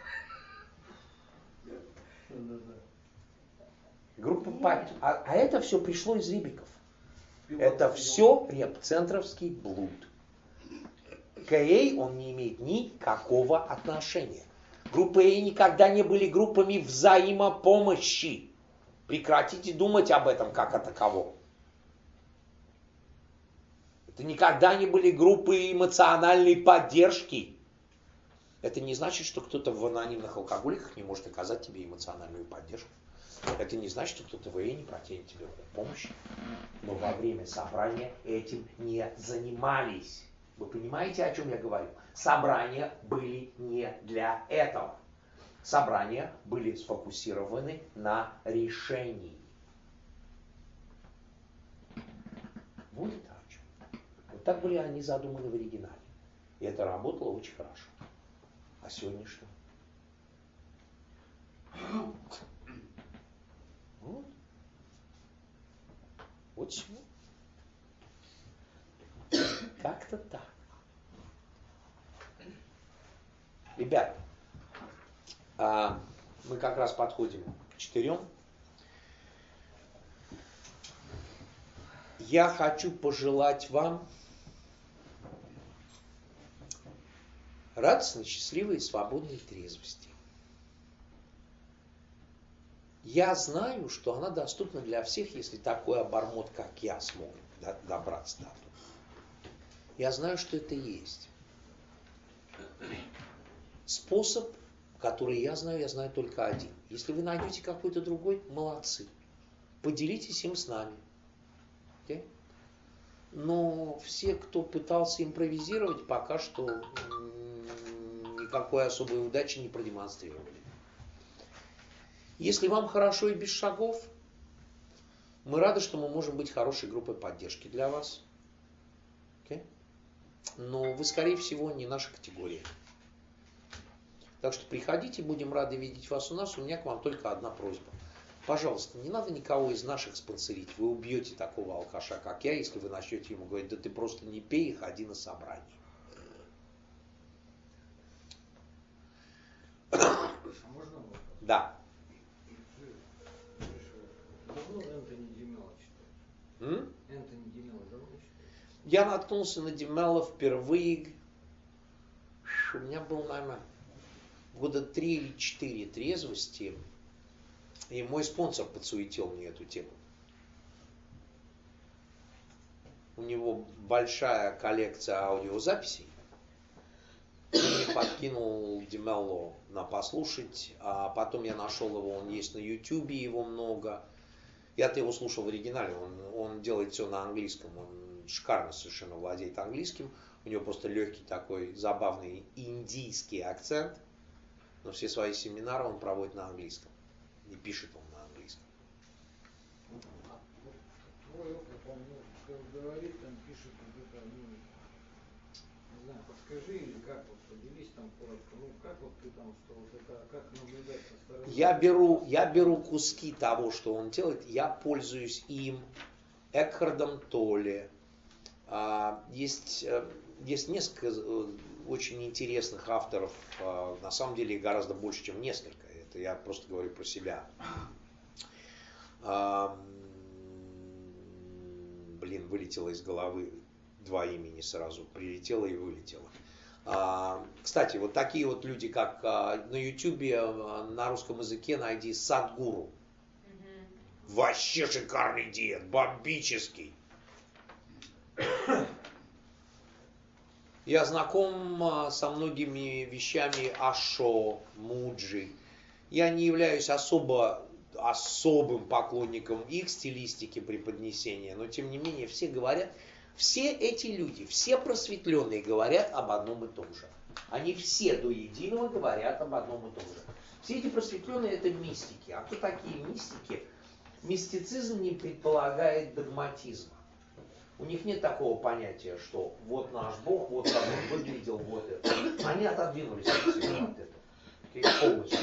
Группа а это все пришло из рибиков. Это все репцентровский блуд. К АА он не имеет никакого отношения. Группы АА никогда не были группами взаимопомощи. Прекратите думать об этом как о таковом. Это никогда не были группы эмоциональной поддержки. Это не значит, что кто-то в анонимных алкоголиках не может оказать тебе эмоциональную поддержку. Это не значит, что кто-то в АА не протянет тебе помощь. Но во время собрания этим не занимались. Вы понимаете, о чем я говорю? Собрания были не для этого. Собрания были сфокусированы на решении. Вот это о чем. Вот так были они задуманы в оригинале. И это работало очень хорошо. А сегодня что? Вот. Вот все. Как-то так. Ребята, мы как раз подходим к 4. Я хочу пожелать вам радостной, счастливой и свободной трезвости. Я знаю, что она доступна для всех, если такой обормот, как я, смог добраться до этого. Я знаю, что это есть. Способ, который я знаю только один. Если вы найдете какой-то другой, молодцы. Поделитесь им с нами. Okay? Но все, кто пытался импровизировать, пока что никакой особой удачи не продемонстрировали. Если вам хорошо и без шагов, мы рады, что мы можем быть хорошей группой поддержки для вас. Okay? Но вы, скорее всего, не наша категория. Так что приходите, будем рады видеть вас у нас. У меня к вам только одна просьба. Пожалуйста, не надо никого из наших спонсорить. Вы убьете такого алкаша, как я, если вы начнете ему говорить, да ты просто не пей и ходи на собрание. А можно вопрос? Да. Давно Энтони Димелла читаешь? Энтони Димелла давно читаешь? Я наткнулся на Димелла впервые. У меня был, наверное, года 3 или 4 трезвости. И мой спонсор подсуетил мне эту тему. У него большая коллекция аудиозаписей. И подкинул Димелло на послушать. А потом я нашел его, он есть на Ютубе, его много. Я-то его слушал в оригинале, он делает все на английском. Он шикарно совершенно владеет английским. У него просто легкий такой забавный индийский акцент. Но все свои семинары он проводит на английском. И пишет он на английском. Твой опыт, он говорит, там пишет, где-то, не знаю, подскажи, или как вот, поделись там коротко, как вот ты там, что вот это, как наблюдать со стороны? Я беру куски того, что он делает, я пользуюсь им, Экхардом Толле. Есть несколько очень интересных авторов, на самом деле гораздо больше, чем несколько. Это я просто говорю про себя. Вылетело из головы 2 имени сразу. Прилетело и вылетело. Кстати, вот такие вот люди, как на Ютубе, на русском языке найди Садгуру. Вообще шикарный дед, бомбический. Я знаком со многими вещами Ашо, Муджи. Я не являюсь особо особым поклонником их стилистики преподнесения, но тем не менее все говорят, все эти люди, все просветленные говорят об одном и том же. Они все до единого говорят об одном и том же. Все эти просветленные это мистики. А кто такие мистики? Мистицизм не предполагает догматизма. У них нет такого понятия, что вот наш Бог, вот как он выглядел, вот это. Они отодвинулись от этого. Полностью.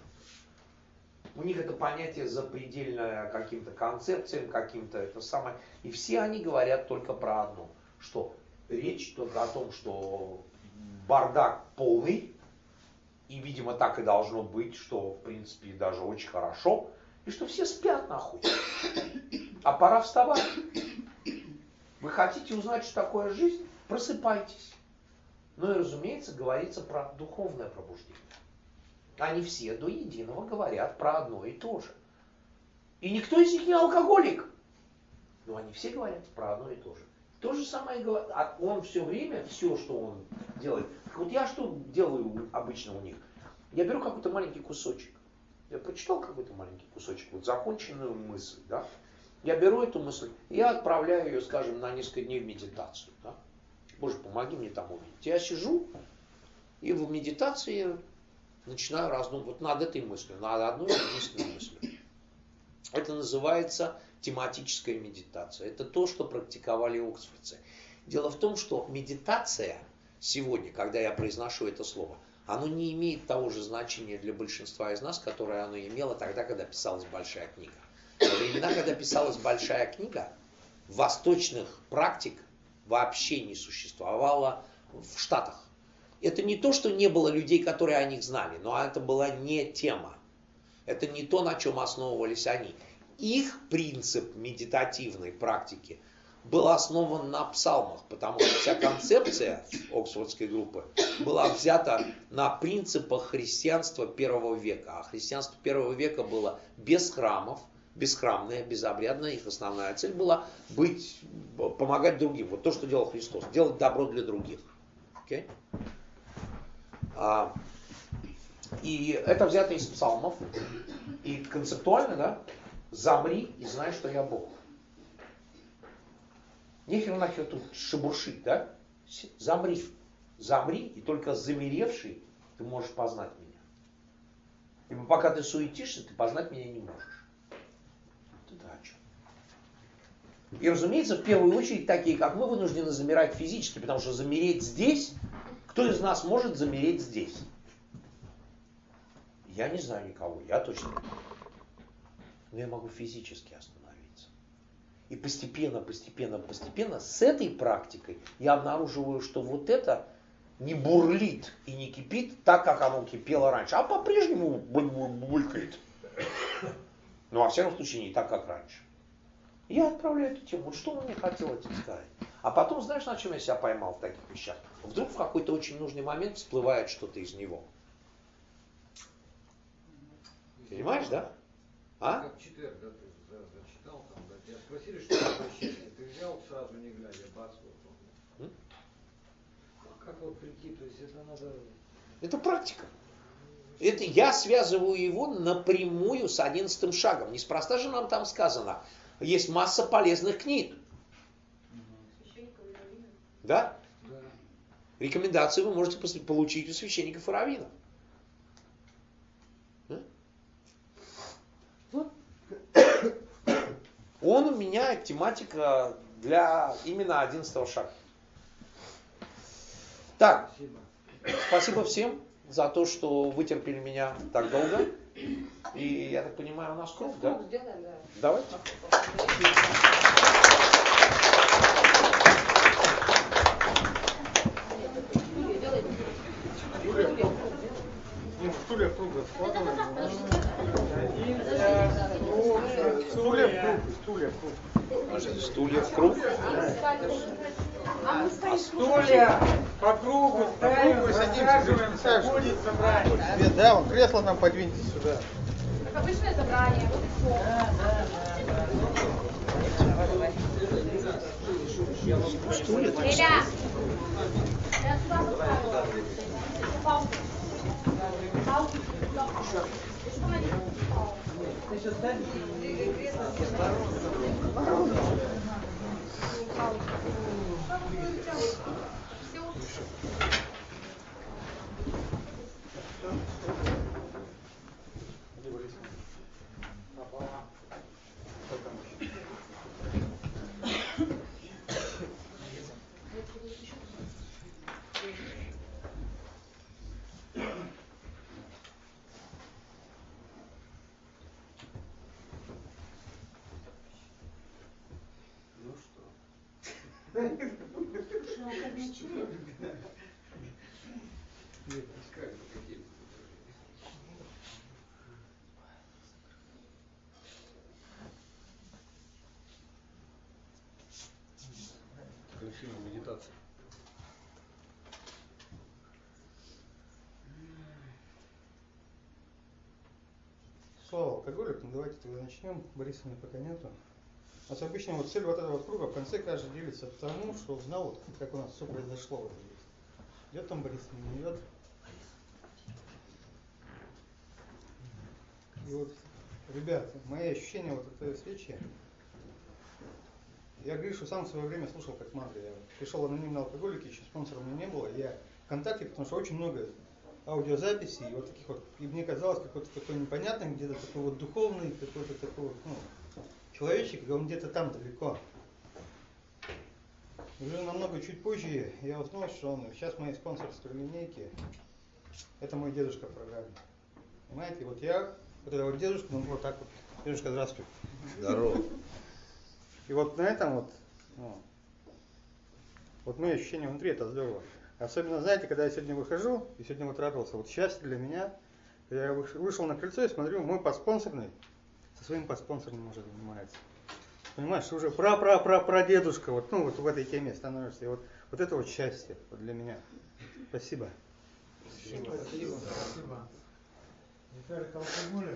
У них это понятие запредельное каким-то концепциям, каким-то это самое. И все они говорят только про одно, что речь только о том, что бардак полный, и, видимо, так и должно быть, что, в принципе, даже очень хорошо, и что все спят нахуй. А пора вставать. Вы хотите узнать, что такое жизнь? Просыпайтесь. Ну и, разумеется, говорится про духовное пробуждение. Они все до единого говорят про одно и то же. И никто из них не алкоголик. Но они все говорят про одно и то же. То же самое говорит. А он все время, все, что он делает. Так вот я что делаю обычно у них? Я беру какой-то маленький кусочек. Я прочитал какой-то маленький кусочек, вот законченную мысль, да? Я беру эту мысль, я отправляю ее, скажем, на несколько дней в медитацию. Да? Боже, помоги мне там увидеть. Я сижу, и в медитации начинаю раздумывать вот над этой мыслью, над одной единственной мыслью. Это называется тематическая медитация. Это то, что практиковали оксфордцы. Дело в том, что медитация сегодня, когда я произношу это слово, оно не имеет того же значения для большинства из нас, которое оно имело тогда, когда писалась большая книга. Во времена, когда писалась большая книга, восточных практик вообще не существовало в Штатах. Это не то, что не было людей, которые о них знали, но это была не тема. Это не то, на чем основывались они. Их принцип медитативной практики был основан на псалмах, потому что вся концепция оксфордской группы была взята на принципах христианства первого века. А христианство первого века было без храмов, бесхрамное, безобрядное. Их основная цель была помогать другим. Вот то, что делал Христос. Делать добро для других. Okay? И это взято из псалмов. И концептуально, да, замри и знай, что я Бог. Нехер нахер тут шебуршить, да? Замри. Замри, и только замеревший ты можешь познать меня. Ибо пока ты суетишься, ты познать меня не можешь. Это о чем? И, разумеется, в первую очередь, такие, как мы, вынуждены замирать физически, потому что замереть здесь, кто из нас может замереть здесь? Я не знаю никого, я точно не могу. Но я могу физически остановиться. И постепенно с этой практикой я обнаруживаю, что вот это не бурлит и не кипит так, как оно кипело раньше, а по-прежнему булькает. Но во всяком случае не так, как раньше. Я отправляю эту тему. Вот что он мне хотел этим сказать? А потом, знаешь, на чем я себя поймал в таких вещах? Вдруг в какой-то очень нужный момент всплывает что-то из него. Понимаешь, да? А? Как четверг, да, ты зачитал там, да, тебя спросили, что такое счастье, ты взял сразу не глядя, бац, вот. А как вот прийти, то есть это надо... Это практика. Это я связываю его напрямую с 11 шагом. Неспроста же нам там сказано, есть масса полезных книг. Да? Да. Рекомендации вы можете получить у священников и раввинов. Он у меня тематика для именно 11 шага. Так, спасибо всем за то, что вытерпели меня так долго. И я так понимаю, у нас круг, да? Круг сделаем, да. Давайте. Стулья в круг раскладываем. Стулья в круг. Стулья по кругу ставим, рассаживаемся, будет собрание. Да, вон кресло нам подвиньте сюда. Как обычное собрание. Стулья. Эля! Я сюда поставила. Палку. Палку. что она не покупала. Ты сейчас дай. Коллективная медитация. Слово алкоголик, ну давайте тогда начнем. Бориса пока нету. У нас обычно вот цель вот этого круга в конце каждый делится тому, что узнал, вот, как у нас все произошло. Вот здесь. Идет там Борис, не идет. И вот, ребят, мои ощущения вот этой встречи, я Гришу сам в свое время слушал как мантру. Я пришел в анонимные алкоголики, еще спонсора у меня не было. Я в ВКонтакте, потому что очень много аудиозаписей, и вот таких вот, и мне казалось, какой-то такой непонятный, где-то такой вот духовный, какой-то такой вот, ну, человечек, и он где-то там далеко. И уже намного чуть позже я узнал, что он сейчас моей спонсорской линейки, это мой дедушка в программе. Понимаете, вот я, вот это вот дедушка, ну вот так вот. Дедушка, здравствуй. Здорово. И вот на этом вот, ну, вот мои ощущения внутри, это здорово. Особенно, знаете, когда я сегодня выхожу, и сегодня вот радовался, вот счастье для меня, когда я вышел на крыльцо и смотрю, мой подспонсорный со своим подспонсорным уже занимается. Понимаешь, что уже прадедушка, вот, ну, вот в этой теме становишься. И вот это вот счастье вот для меня. Спасибо. Спасибо. Спасибо. Виталик алкоголик.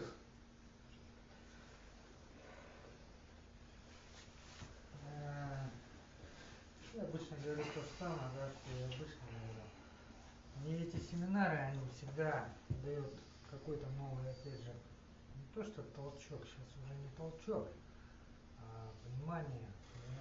Я обычно говорю то же самое, да, что я обычно говорю. Мне эти семинары, они всегда дают какой-то новый, опять же, не то что толчок, сейчас уже не толчок, а понимание, да?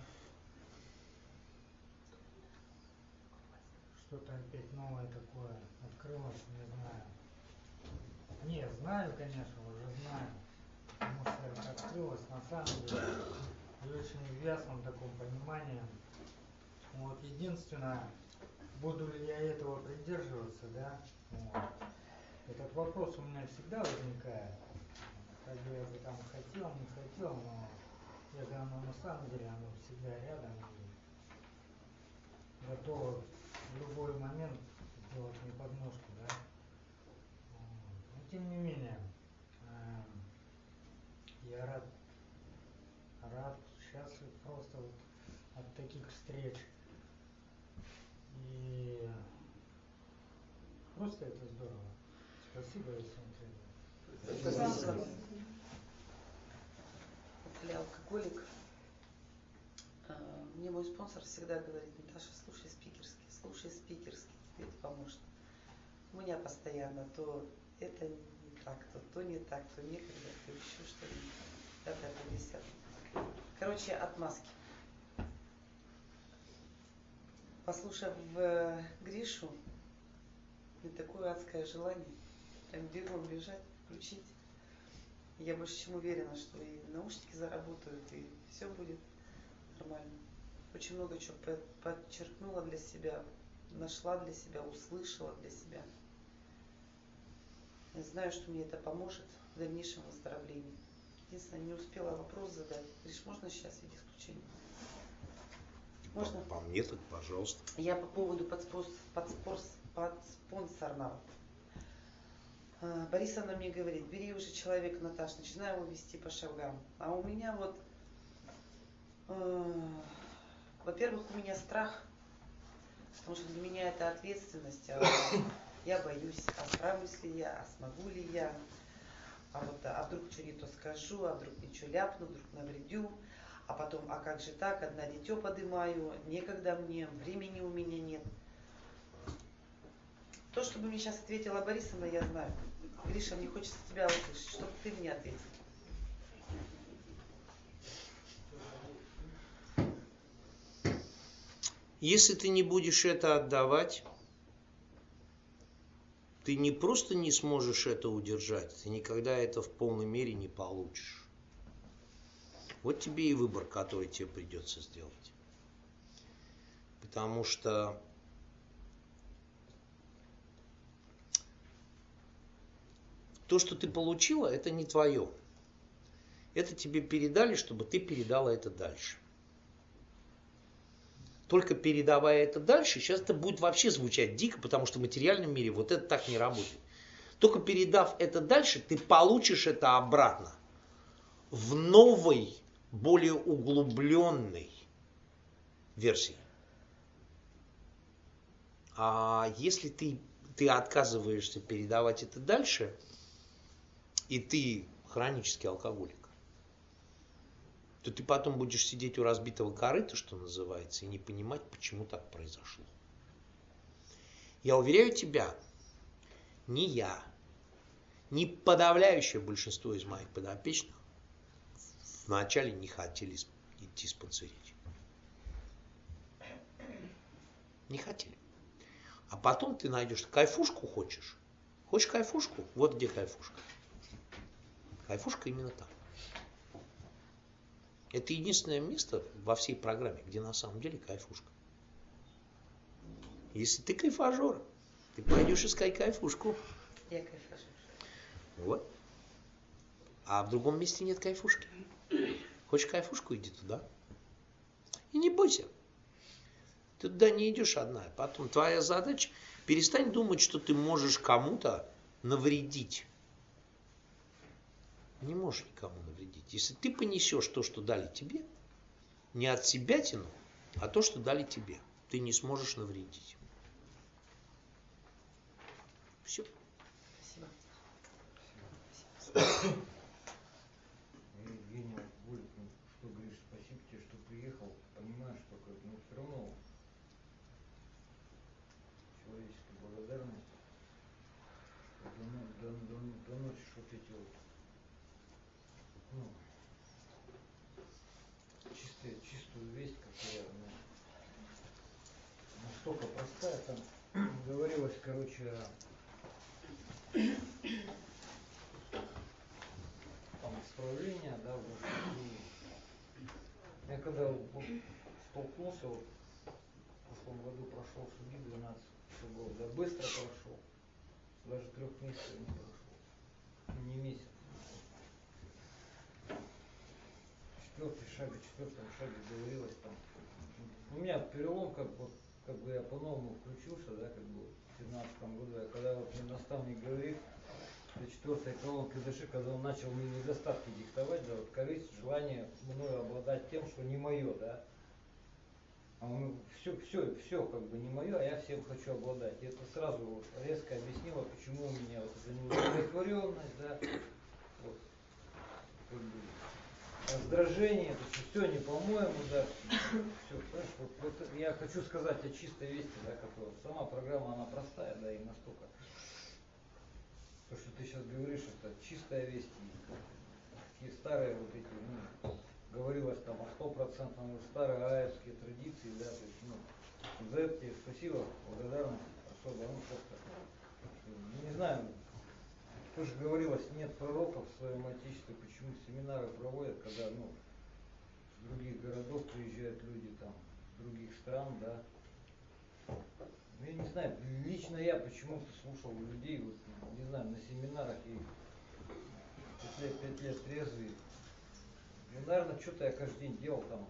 Что-то опять новое такое открылось, не знаю. Не, знаю, конечно, уже знаю, потому что это открылось на самом деле и очень в ясном таком понимании. Вот единственное, буду ли я этого придерживаться, да, вот. Этот вопрос у меня всегда возникает, как бы я бы там хотел, не хотел, но это оно на самом деле, оно всегда рядом и готово в любой момент сделать мне подножку, да. Но тем не менее, я рад счастлив просто вот от таких встреч. И просто это здорово. Спасибо, если Спасибо. Я алкоголик. Мне мой спонсор всегда говорит: Наташа, слушай спикерский, тебе это поможет. У меня постоянно то это не так, то не так, то некогда, то еще что-нибудь. Это 50. Короче, отмазки. Послушав Гришу, и такое адское желание прям бегом бежать, включить. Я больше чем уверена, что и наушники заработают, и все будет нормально. Очень много чего подчеркнула для себя, нашла для себя, услышала для себя. Я знаю, что мне это поможет в дальнейшем выздоровлении. Единственное, не успела вопрос задать. Гриш, можно сейчас в виде исключения? Можно? По мне так, пожалуйста. Я по поводу подспонсорного. Борисовна мне говорит: бери уже человека, Наташ, начинай его вести по шагам. А у меня вот, во-первых, у меня страх, потому что для меня это ответственность. Я боюсь, а справлюсь ли я, а смогу ли я, а вдруг что не то скажу, а вдруг ничего ляпну, вдруг навредю. А потом, а как же так, одна дитё подымаю, некогда мне, времени у меня нет. То, что бы мне сейчас ответила Борисовна, я знаю. Гриша, мне хочется тебя услышать, чтобы ты мне ответил. Если ты не будешь это отдавать, ты не просто не сможешь это удержать, ты никогда это в полной мере не получишь. Вот тебе и выбор, который тебе придется сделать. Потому что то, что ты получила, это не твое. Это тебе передали, чтобы ты передала это дальше. Только передавая это дальше, сейчас это будет вообще звучать дико, потому что в материальном мире вот это так не работает. Только передав это дальше, ты получишь это обратно в новой, более углубленной версии. А если ты отказываешься передавать это дальше, и ты хронический алкоголик, то ты потом будешь сидеть у разбитого корыта, что называется, и не понимать, почему так произошло. Я уверяю тебя, ни я, ни подавляющее большинство из моих подопечных вначале не хотели идти спонсорить. Не хотели. А потом ты найдешь, кайфушку хочешь? Хочешь кайфушку? Вот где кайфушка. Кайфушка именно там. Это единственное место во всей программе, где на самом деле кайфушка. Если ты кайфажор, ты пойдешь искать кайфушку. Я кайфажор. Вот. А в другом месте нет кайфушки. Хочешь кайфушку, иди туда. И не бойся. Ты туда не идешь одна. Потом твоя задача, перестань думать, что ты можешь кому-то навредить. Не можешь никому навредить. Если ты понесешь то, что дали тебе, не от себя тяну, а то, что дали тебе, ты не сможешь навредить. Все. Спасибо. Евгений, что говоришь, спасибо тебе, что приехал. Понимаешь, что все равно человеческая благодарность, доносишь вот эти вот чистую весть, которая настолько простая, там говорилось, короче, там исправление, да, вот, я когда столкнулся, вот, в прошлом году прошел суди 12 часов, да, быстро прошел, даже 3 месяцев не прошел, не месяц. В четвертом шаге говорилось там. У меня перелом, как бы я по-новому включился, да, как бы в 2017 году, я когда вот мне наставник говорит, до 4-й колонки дыши, когда он начал мне недостатки диктовать, да, вот корысть, желание мною обладать тем, что не мое, да. А он все как бы не мое, а я всем хочу обладать. И это сразу вот резко объяснило, почему у меня вот эта неудовлетворенность, да, вот, как бы, раздражение, это все не по-моему, да, все, понимаешь, вот я хочу сказать о чистой вести, да, которая, сама программа, она простая, да, и настолько, то, что ты сейчас говоришь, это чистая весть, такие старые вот эти, говорилось там о 100% старые аэвские традиции, да, то есть, за это тебе спасибо, благодарность особо, просто, не знаю, тоже говорилось, нет пророков в своем отечестве, почему семинары проводят, когда, с других городов приезжают люди, там, с других стран, да. Я не знаю, лично я почему-то слушал людей, вот, не знаю, на семинарах и 5 лет трезвый. И, наверное, что-то я каждый день делал там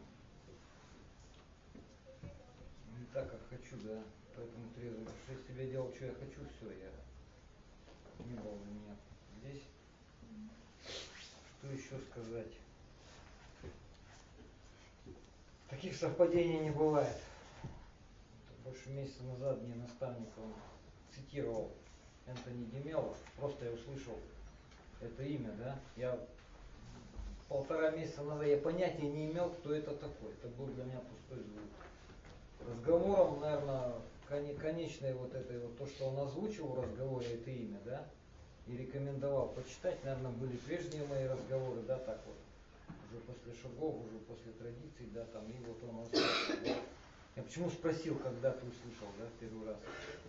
не так, как хочу, да, поэтому трезвый. Потому что если я делал, что я хочу, все, я не было у меня здесь. Что еще сказать? Таких совпадений не бывает. Больше месяца назад мне наставник, он цитировал Энтони Демело, просто я услышал это имя, да. Я 1,5 месяца назад, я понятия не имел, кто это такой. Это был для меня пустой звук. Разговором, наверное, конечное вот это вот то, что он озвучил в разговоре, это имя, да, и рекомендовал почитать, наверное, были прежние мои разговоры, да, так вот, уже после шагов, уже после традиций, да, там, и вот он озвучил, да. Я почему спросил, когда ты услышал, да, в первый раз?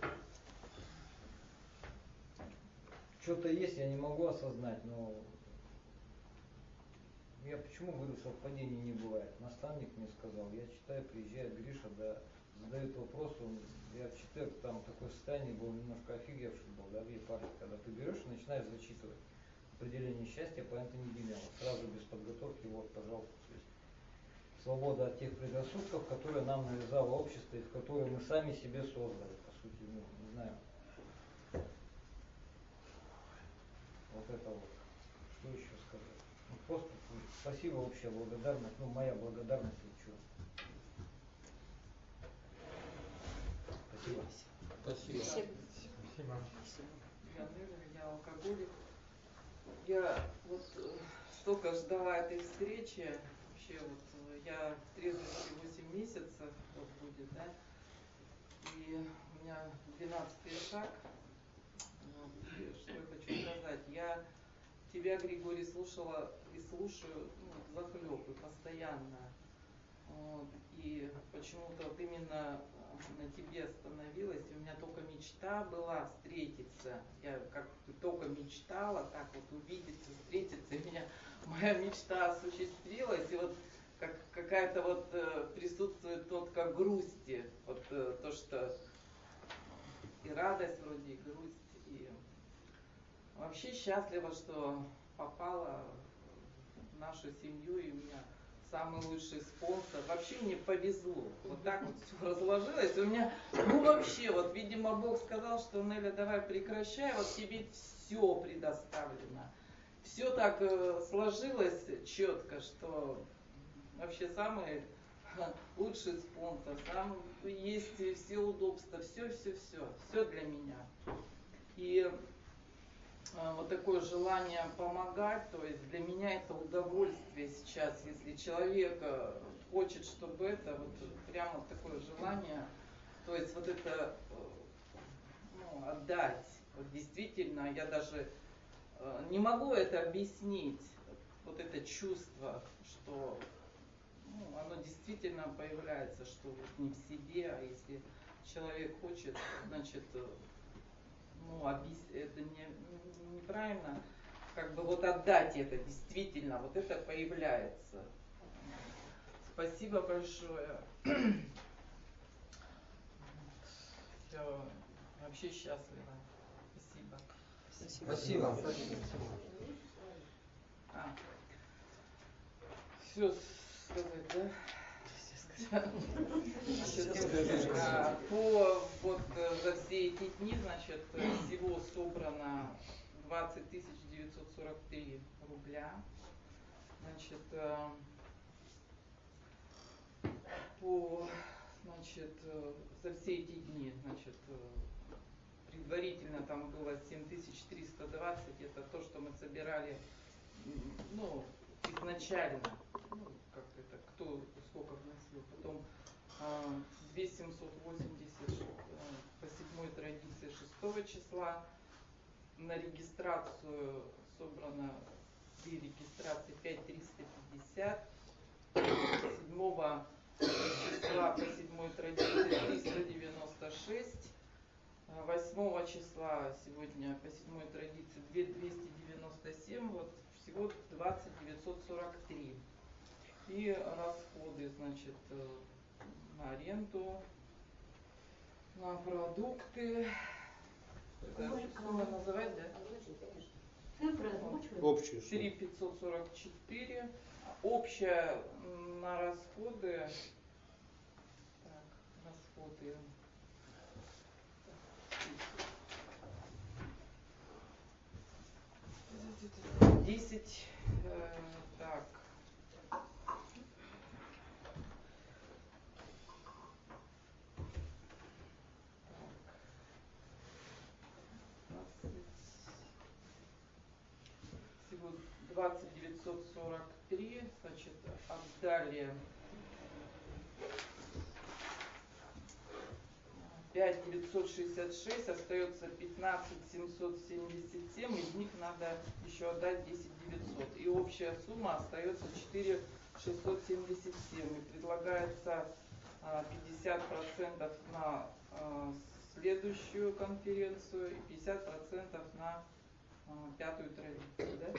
Что-то есть, я не могу осознать, но я почему говорю, совпадений не бывает. Наставник мне сказал, я читаю, приезжает Гриша, да, задает вопрос, я в четверг там такое состояние был, немножко офигевший был, да, в епархии, когда ты берешь и начинаешь зачитывать определение счастья по Энтони Гиммелу, сразу без подготовки, вот, пожалуйста, то есть свобода от тех предрассудков, которые нам навязало общество и в которые мы сами себе создали, по сути, ну, не знаю. Вот это вот. Что еще сказать? Ну, просто спасибо, общая благодарность, ну, моя благодарность лечу. Спасибо. Спасибо. Спасибо. Я Неля, я алкоголик. Я вот столько ждала этой встречи. Вообще вот я в трезвости 8 месяцев вот будет, да. И у меня 12-й шаг. Вот, и что я хочу сказать? Я тебя, Григорий, слушала и слушаю, ну, захлеб и постоянно. Вот, и почему-то вот именно на тебе остановилась. У меня только мечта была встретиться. Я как только мечтала так вот увидеться, встретиться. И моя мечта осуществилась. И вот как какая-то вот присутствует нотка грусти. Вот то, что и радость вроде, и грусть. И вообще счастлива, что попала в нашу семью, и у меня самый лучший спонсор. Вообще мне повезло. Вот так вот все разложилось. У меня, ну вообще, вот, видимо, Бог сказал, что, Неля, давай прекращай, вот тебе все предоставлено. Все так сложилось четко, что вообще самый лучший спонсор, там есть все удобства, все для меня. И вот такое желание помогать, то есть для меня это удовольствие сейчас, если человек хочет, чтобы это, вот прямо такое желание, то есть вот это, ну, отдать, вот действительно, я даже не могу это объяснить, вот это чувство, что, ну, оно действительно появляется, что вот не в себе, а если человек хочет, значит, ну, это неправильно, как бы вот отдать это действительно, вот это появляется. Спасибо большое. Я вообще счастлива. Спасибо. Спасибо. Все сказать, да? По вот за все эти дни, значит, всего собрано 20 943 рубля. Значит, значит, за все эти дни, значит, предварительно там было 7320, это то, что мы собирали, ну, изначально, ну, как это, кто сколько вносил, потом 2780 по 7 традиции 6 числа, на регистрацию собрано при регистрации 5350, 7 числа по 7 традиции 396, 8 числа сегодня по 7 традиции 2297, вот всего 20 943. И расходы, значит, на аренду, на продукты. Сумму называть, да? Общую. 3544. Общая на расходы. Так, расходы. 10. Так. Всего 20 943, значит, отдали 5966, остается 15777, из них надо еще отдать 10900. И общая сумма остается 4677. И предлагается 50% на следующую конференцию и 50% на пятую традицию. Да?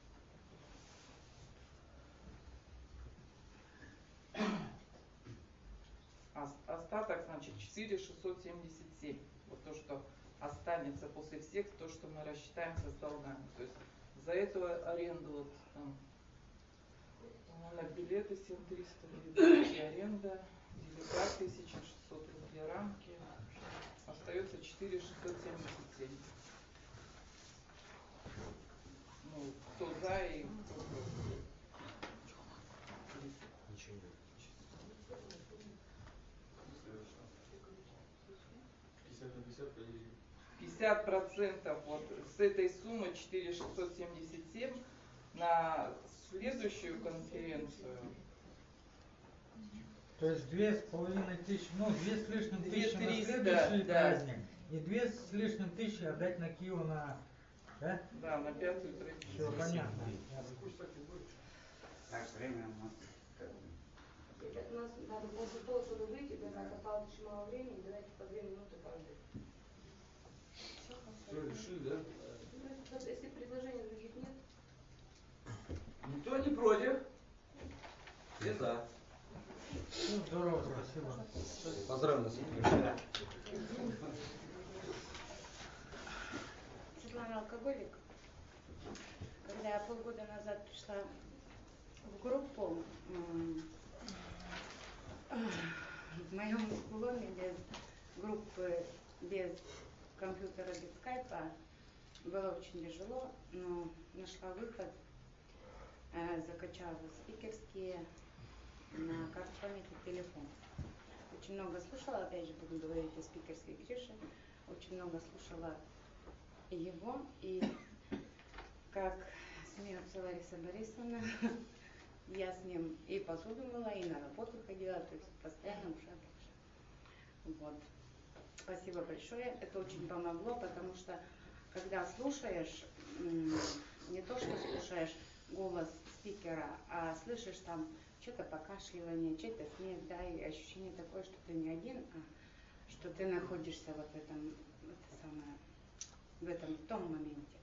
Остаток, значит, 4677. Вот то, что останется после всех, то, что мы рассчитаемся с долгами. То есть за эту аренду вот, там, на билеты 7300, аренда, делегат 1600 рублей, рамки. Остается 4677. Ну, кто за и кто против. 50% вот с этой суммы 4677 на следующую конференцию. То есть 2500, ну 2 с лишним тысячи на 2300, следующий да. праздник. И 2 с лишним тысячи отдать на Киев на... Да? Да, на пятую традицию. Все понятно. Так, время у нас... У нас надо после полчаса выйти, когда осталось очень мало времени, давайте по 2 минуты каждый. Все решили, да? Ну, если предложений других нет. Никто не против. Все за. Ну, здорово, спасибо. Поздравляю нас. Светлана алкоголик. Когда я полгода назад пришла в группу, в моем клоне без группы, без компьютера, без скайпа было очень тяжело, но нашла выход, закачала спикерские на карту памяти телефон. Очень много слушала, опять же буду говорить о спикерской Грише, очень много слушала его, и как смеется Лариса Борисовна, я с ним и посуду мыла, и на работу ходила, то есть постоянно в шаге. Вот. Спасибо большое, это очень помогло, потому что когда слушаешь, не то что слушаешь голос спикера, а слышишь там что-то покашливание, что-то смех, да, и ощущение такое, что ты не один, а что ты находишься вот в этом, в том моменте.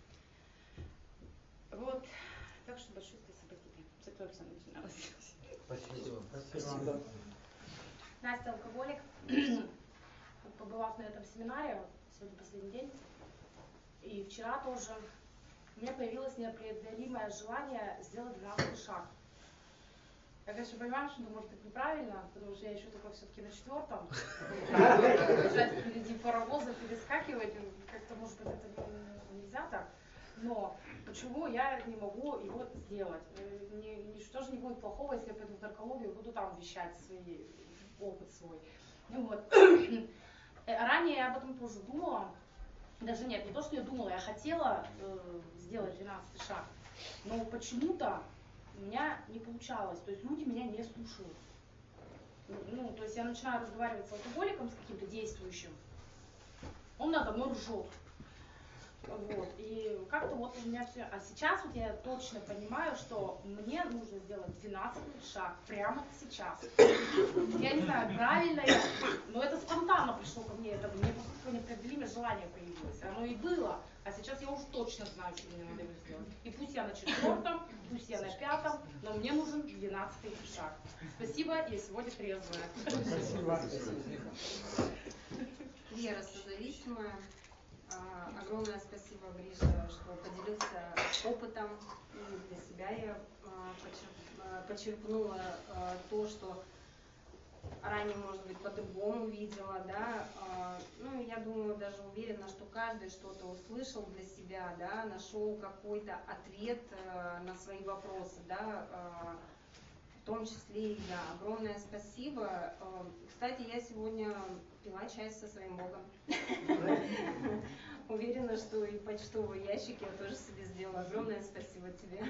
Вот, так что большое спасибо тебе. С этого все начиналось. Спасибо. Спасибо. Настя алкоголик. Побывав на этом семинаре, сегодня последний день, и вчера тоже, у меня появилось непреодолимое желание сделать 12-й шаг. Я, конечно, понимаю, что это может быть неправильно, потому что я еще только все-таки на 4-м. Бежать впереди паровоза, перескакивать, как-то, может быть, это нельзя так. Но почему я не могу его сделать? Ничто же не будет плохого, если я пойду в наркологию и буду там вещать опыт свой. Ну вот. Ранее я об этом тоже думала. Даже нет, не то, что я думала, я хотела сделать 12-й шаг. Но почему-то у меня не получалось. То есть люди меня не слушают. Ну, то есть я начинаю разговаривать с алкоголиком, с каким-то действующим. Он надо мной ржет. Вот. И как-то вот у меня все. А сейчас вот я точно понимаю, что мне нужно сделать 12-й шаг прямо сейчас. Я не знаю, правильно я, но это спонтанно пришло ко мне. Это мне просто непреодолимое желание появилось. Оно и было. А сейчас я уже точно знаю, что мне надо сделать. И пусть я на 4-м, пусть я на 5-м, но мне нужен 12-й шаг. Спасибо, я сегодня трезвая. Спасибо. Вера созависимая. Огромное спасибо, Гриша, что поделился опытом. И для себя я почерпнула то, что ранее, может быть, по-другому видела, да. Ну, я думаю, даже уверена, что каждый что-то услышал для себя, да, нашел какой-то ответ на свои вопросы, да, в том числе и я. Огромное спасибо. Кстати, я сегодня пила чай со своим Богом. Уверена, что и почтовый ящик я тоже себе сделала. Огромное спасибо тебе.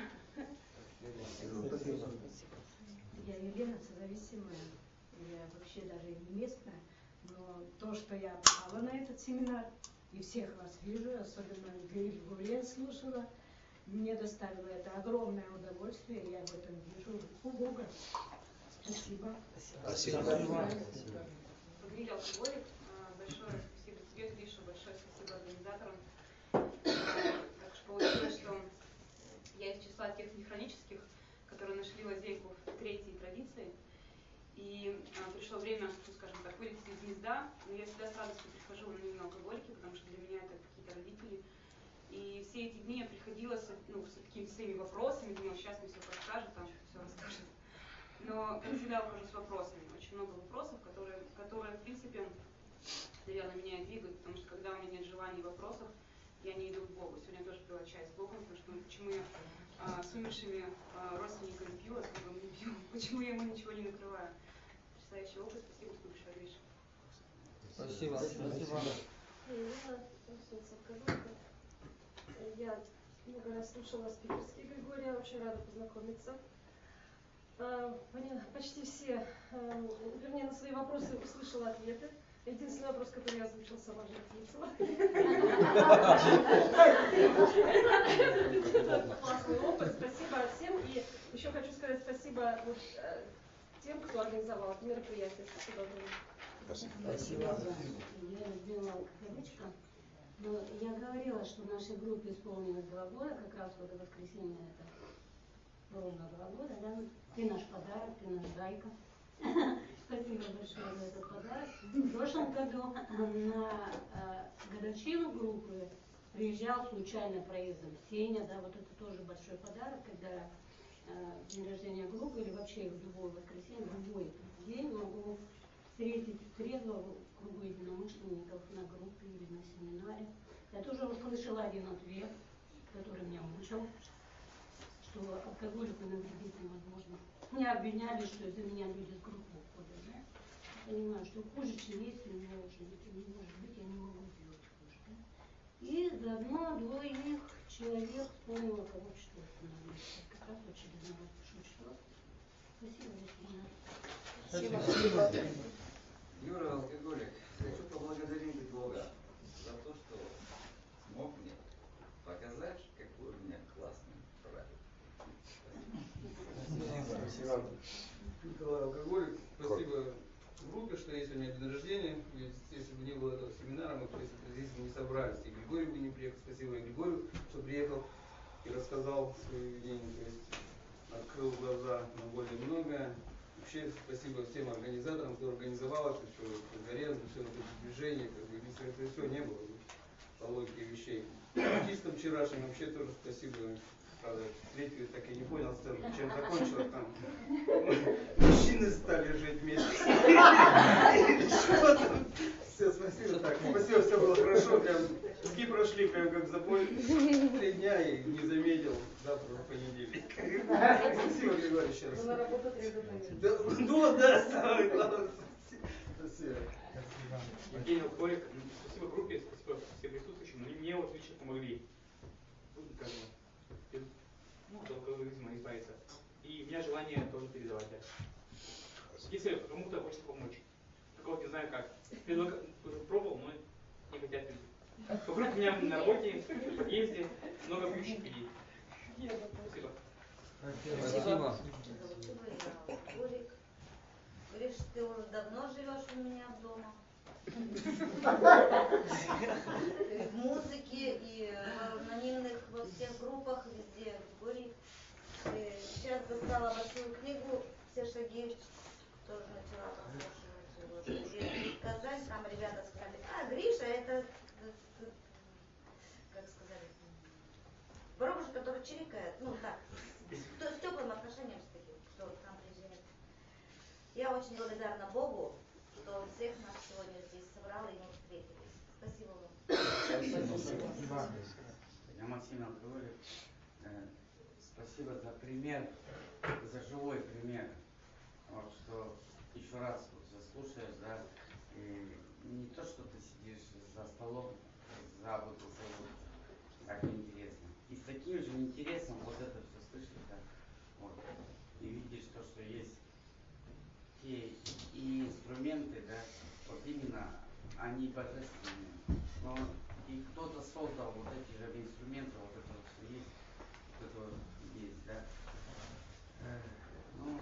Я Елена, созависимая. Я вообще даже не местная, Но то, что я попала на этот семинар, и всех вас вижу, особенно Григория слушала, мне доставило это огромное удовольствие, и я в этом вижу у Бога. Спасибо. Спасибо. Гриль алкоголик. Большое спасибо тебе, Гриша, большое спасибо организаторам. Так что получилось, что я из числа тех нехронических, которые нашли лазейку в третьей традиции. И пришло время, ну, скажем так, вылезти из гнезда. Но я всегда с радостью прихожу на анонимные алкоголики, потому что для меня это какие-то родители. И все эти дни я приходила с какими-то своими вопросами, думала, сейчас мне все подскажет, там все расскажет. Но, как всегда, ухожу с вопросами. Очень много вопросов, которые в принципе, наверное, меня и двигают, потому что когда у меня нет желаний и вопросов, я не иду к Богу. Сегодня я тоже пила чай с Богом, потому что почему я с умершими родственниками пью, а с Богом не пью, почему я ему ничего не накрываю. Потрясающий опыт. Спасибо тебе большое, Гриша. Спасибо. Я много раз слушала спикерские Григория, очень рада познакомиться. Почти все, вернее, на свои вопросы услышала ответы. Единственный вопрос, который я озвучила, сама же ответила. Классный опыт, спасибо всем. И еще хочу сказать спасибо тем, кто организовал это мероприятие. Спасибо огромное. Спасибо. Я сделала кавычка. Но я говорила, что в нашей группе исполнилось 2 года, как раз в это воскресенье, это ровно 2 года, да? Ты наш подарок, ты наш зайка. Спасибо большое за этот подарок. В прошлом году на годовщину группы приезжал случайно проездом Сеня, да, вот это тоже большой подарок, когда день рождения группы или вообще в любое воскресенье, в любой день могу встретить трезвого кругу единомышленников на группе или на семинаре. Я тоже услышала один ответ, который меня мучил, что алкоголику навредить невозможно. Меня обвиняли, что из-за меня люди с группы уходят. Да? Я понимаю, что хуже, чем есть, у меня уже не может быть, я не могу сделать хуже. Да? И заодно 2 человек вспомнила, кого что остановились. Как раз очередной шучу. Спасибо за семинар. Спасибо. Юра, алкоголик, хочу поблагодарить Бога за то, что смог мне показать, какой у меня классный правильный. Спасибо. Николай Алкоголик, спасибо группе, что есть у меня день рождения. Ведь если бы не было этого семинара, мы бы здесь не собрались. И Григорий бы не приехал. Спасибо и Григорию, что приехал и рассказал свое видение. То есть открыл глаза на более многое. Вообще спасибо всем организаторам, кто организовал это, все аренду, все это движение, как бы без этого все не было по логике вещей. Артистам вчерашним вообще тоже спасибо. Правда, третью так и не понял сцену, чем закончилось там. Мужчины стали жить вместе. Все, спасибо. Так, спасибо, все было хорошо. Прям ски прошли, прям как запой 3 дня и не заметил. Завтра в понедельник. Спасибо, Григорий, еще раз. На работу требует. Ну да, самое главное. Спасибо. Евгений Алкоголик, спасибо группе, спасибо всем присутствующим. Мне вот лично помогли. Ну, от алкоголизма избавиться. И у меня желание тоже передавать дальше. Если кому-то хочется помочь, только вот не знаю как. Пробовал, но не хотят люди. Вокруг меня на работе, в подъезде много пьющих людей. Спасибо. Спасибо. Говоришь, ты уже давно живешь у меня дома. В музыке и в анонимных, во всех группах, везде, в Григорий. Сейчас достала большую книгу «Все шаги», тоже начала прослушивать. И сказать, там ребята сказали, Гриша, это, как сказали, бабушка, который чирикает, ну так, с теплым отношением с таким, кто там приезжает. Я очень благодарна Богу, что он всех нас сегодня здесь собрал и мы встретились. Спасибо вам. Спасибо. Я Максим Алкоголик. Спасибо за пример, за живой пример. Вот, что еще раз вот, заслушаешь, да, и не то, что ты сидишь за столом, за бутылкой, так интересно. И с таким же интересом вот это все слышишь, да, вот, и видишь то, что есть те и инструменты, да, вот именно они божественные. Но и кто-то создал вот эти же инструменты, вот это вот все есть, вот это вот есть, да. Ну,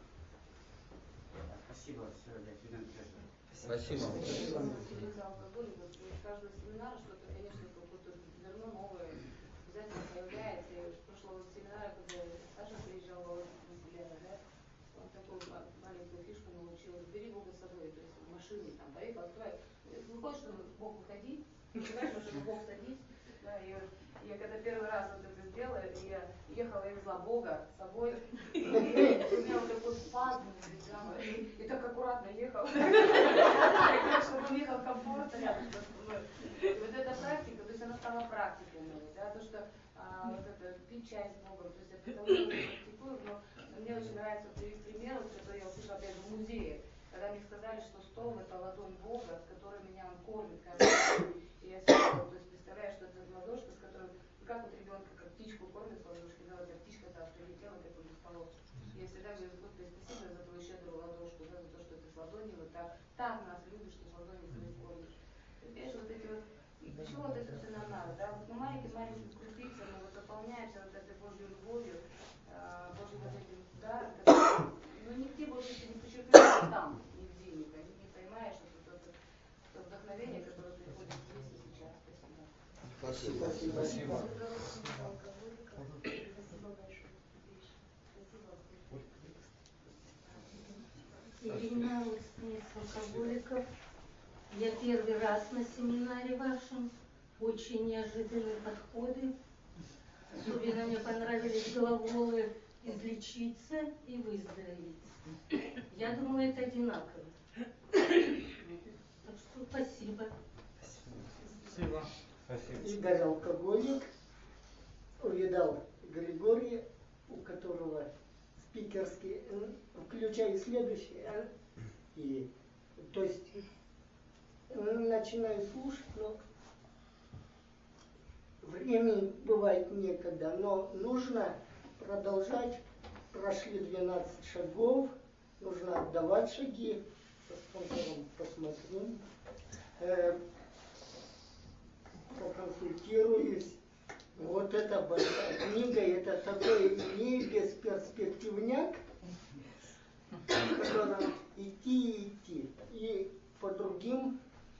спасибо, все, я тебя отвечаю. Спасибо. За алкоголь, вот с каждого семинара что-то, конечно, какое-то зерно новое обязательно появляется. И с прошлого семинара, когда Саша приезжал, Володя Василяна, да, он такую маленькую фишку научил: бери Бога с собой, то есть в машине там поехал, открывай, выходит, что Бог выходи, открываешь машину, Бог садись. Да, и я когда первый раз вот это сделала, я ехала и везла Бога с собой, и у меня вот такой спазм, и так аккуратно ехала, чтобы он ехал комфортно рядом со мной. И вот эта практика, то есть она стала практикой моей, да, то, что вот это пить чай с Богом, то есть это давно не практикую, но мне очень нравится пример, который я услышала опять же в музее, когда мне сказали, что стол это ладонь Бога, с которой меня он кормит каждый день. И я сидела, то есть представляю, что это ладошка, с которой, как вот ребенка, как птичку кормит с ладошки, да, вот эта птичка там прилетела к этому столу. Я всегда говорю: Господи, спасибо за твою щедрую ладошку, да, за то, что ты с ладони вот так нас любишь, что с ладони своей кормишь. Понимаешь, вот эти вот, почему вот это все нам надо, да, вот мы маленьким крупицами вот заполняемся вот этой Божьей любовью, Божьим вот этим, да, ну нигде больше ты не почерпнешь там, нигде не поймаешь вот это вдохновение, которое приходит здесь и сейчас. Спасибо. Спасибо. Спасибо. Ирина, родственница алкоголиков. Я первый раз на семинаре вашем. Очень неожиданные подходы. Особенно мне понравились глаголы «излечиться» и «выздороветь». Я думаю, это одинаково. Так что спасибо. Спасибо. Спасибо. Игорь алкоголик. Увидал Григория, у которого спикерский, включай следующий, и то есть начинаю слушать, но времени бывает некогда, но нужно продолжать. Прошли 12 шагов, нужно отдавать шаги, со спонсором посмотрим, проконсультируюсь. Вот это большая книга, это такой не бесперспективняк, в котором идти. И по другим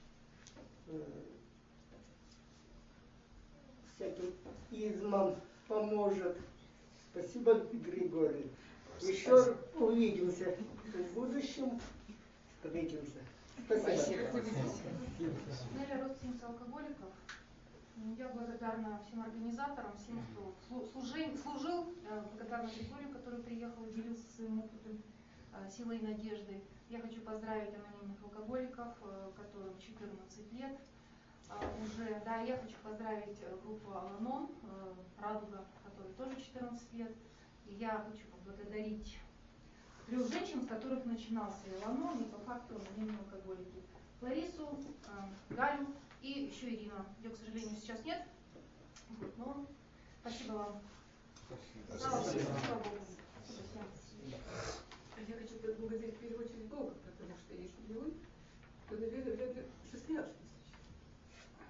всяким измам поможет. Спасибо, Григорий. Еще увидимся в будущем. Встретимся. Спасибо. Неля, родственница алкоголиков. Я благодарна всем организаторам, всем, кто служил, благодарна Григорию, который приехал и делился своим опытом, силой и надеждой. Я хочу поздравить анонимных алкоголиков, которым 14 лет уже. Да, я хочу поздравить группу Аланон, Радуга, которой тоже 14 лет. И я хочу поблагодарить 3 женщин, с которых начинался Аланон, и по факту анонимные алкоголики. Ларису, Галю и еще Ирина. Ее, к сожалению, сейчас нет. Вот, но спасибо вам. Спасибо. Слава Богу. Спасибо всем. Я хочу поблагодарить в первую очередь Бога, потому что если не вы, то, наверное, вряд ли состоялась встреча.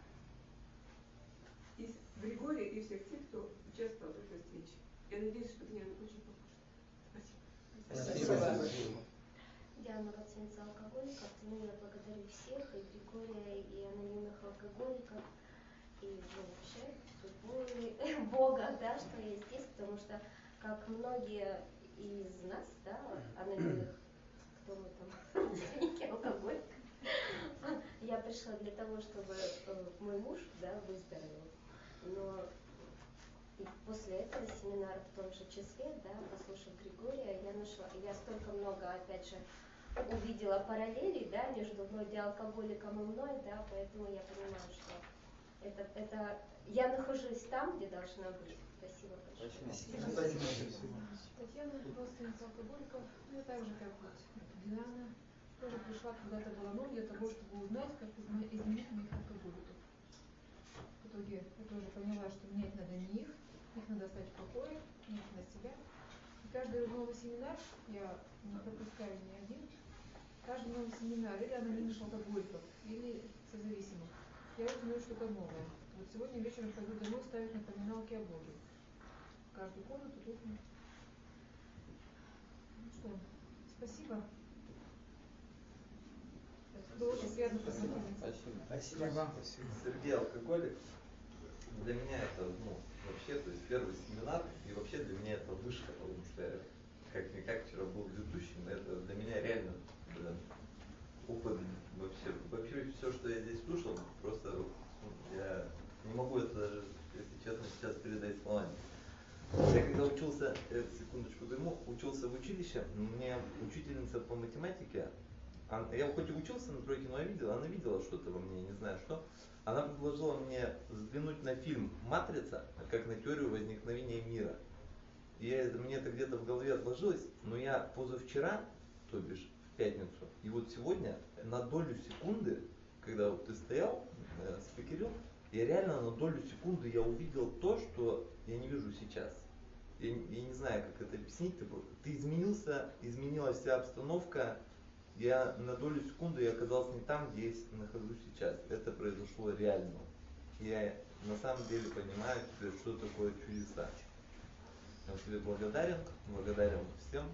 И Григория, и всех тех, кто участвовал в этой встрече. Я надеюсь, что мне очень поможет. Спасибо. Спасибо. Диана, родственница алкоголиков. Ну, я благодарю всех, и Григория, и анонимных алкоголиков, и вообще Бога, да, что я здесь, потому что, как многие из нас, да, анонимных, кто мы там, родственники алкоголиков, я пришла для того, чтобы мой муж, да, выздоровел. Но и после этого семинара в том же числе, да, послушав Григория, я столько много, опять же, увидела параллелей, да, между вроде алкоголиком и мной, да, поэтому я понимаю, что это я нахожусь там, где должна быть. Спасибо большое. Татьяна, родственница алкоголиков, я так же, как вот Диана, тоже пришла когда-то в Аланон для того, чтобы узнать, как изменить моих алкоголиков. В итоге я тоже поняла, что менять надо не их надо оставить в покое, их на себя. И каждый новый семинар, я не пропускаю ни один, каждый новый семинар или анонимных алкоголиков, или созависимых. Я узнаю что-то новое. Вот сегодня вечером пойду домой ставить напоминалки о Боге. В каждую комнату тут. Ну что, спасибо. Было очень приятно познакомиться. Спасибо. Сергей алкоголик. Для меня это, вообще, то есть первый семинар, и вообще для меня это вышка, потому что я как-никак вчера был ведущим, это для меня реально опыт вообще все, что я здесь слушал, просто я не могу это даже, если честно, сейчас передать словами. Я когда учился, секундочку дыму, учился в училище, мне учительница по математике, я хоть и учился на тройке, но она видела что-то во мне, не знаю что. Она предложила мне взглянуть на фильм «Матрица», как на теорию возникновения мира. И мне это где-то в голове отложилось, но я позавчера, то бишь в пятницу, и вот сегодня на долю секунды, когда вот ты стоял, спикерил, я реально на долю секунды я увидел то, что я не вижу сейчас. Я не знаю, как это объяснить. Ты изменился, изменилась вся обстановка. Я на долю секунды я оказался не там, где я нахожусь сейчас. Это произошло реально. Я на самом деле понимаю теперь, что такое чудеса. Я тебе благодарен всем.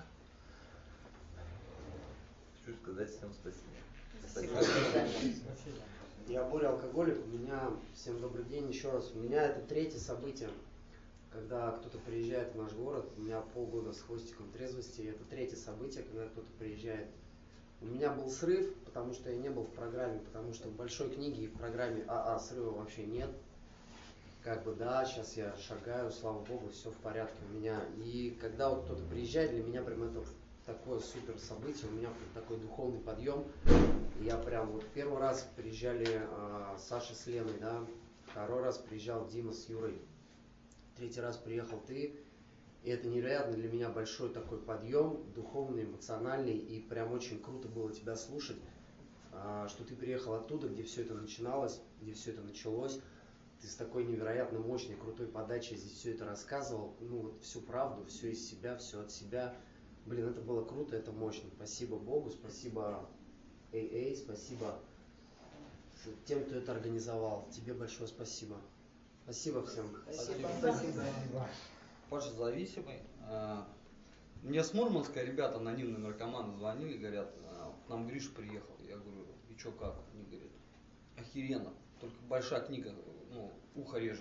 Хочу сказать всем спасибо. Спасибо. Я Боря алкоголик. Всем добрый день еще раз. У меня это третье событие, когда кто-то приезжает в наш город. У меня полгода с хвостиком трезвости. Это третье событие, когда кто-то приезжает. У меня был срыв, потому что я не был в программе, потому что в большой книге и в программе АА срыва вообще нет. Сейчас я шагаю, слава богу, все в порядке у меня. И когда вот кто-то приезжает, для меня прям это такое супер событие, у меня такой духовный подъем. Я прям вот первый раз приезжали Саша с Леной, да, второй раз приезжал Дима с Юрой, третий раз приехал ты. И это невероятно для меня большой такой подъем, духовный, эмоциональный, и прям очень круто было тебя слушать, что ты приехал оттуда, где все это начиналось, где все это началось. Ты с такой невероятно мощной, крутой подачей здесь все это рассказывал, всю правду, все из себя, все от себя. Блин, это было круто, это мощно. Спасибо Богу, спасибо AA, спасибо тем, кто это организовал. Тебе большое спасибо. Спасибо всем. Спасибо. Паша зависимый. Мне с Мурманска ребята, анонимные наркоманы, звонили, говорят, к нам Гриша приехал. Я говорю, и чё как? Они говорят, охеренно, только большая книга, ухо режет.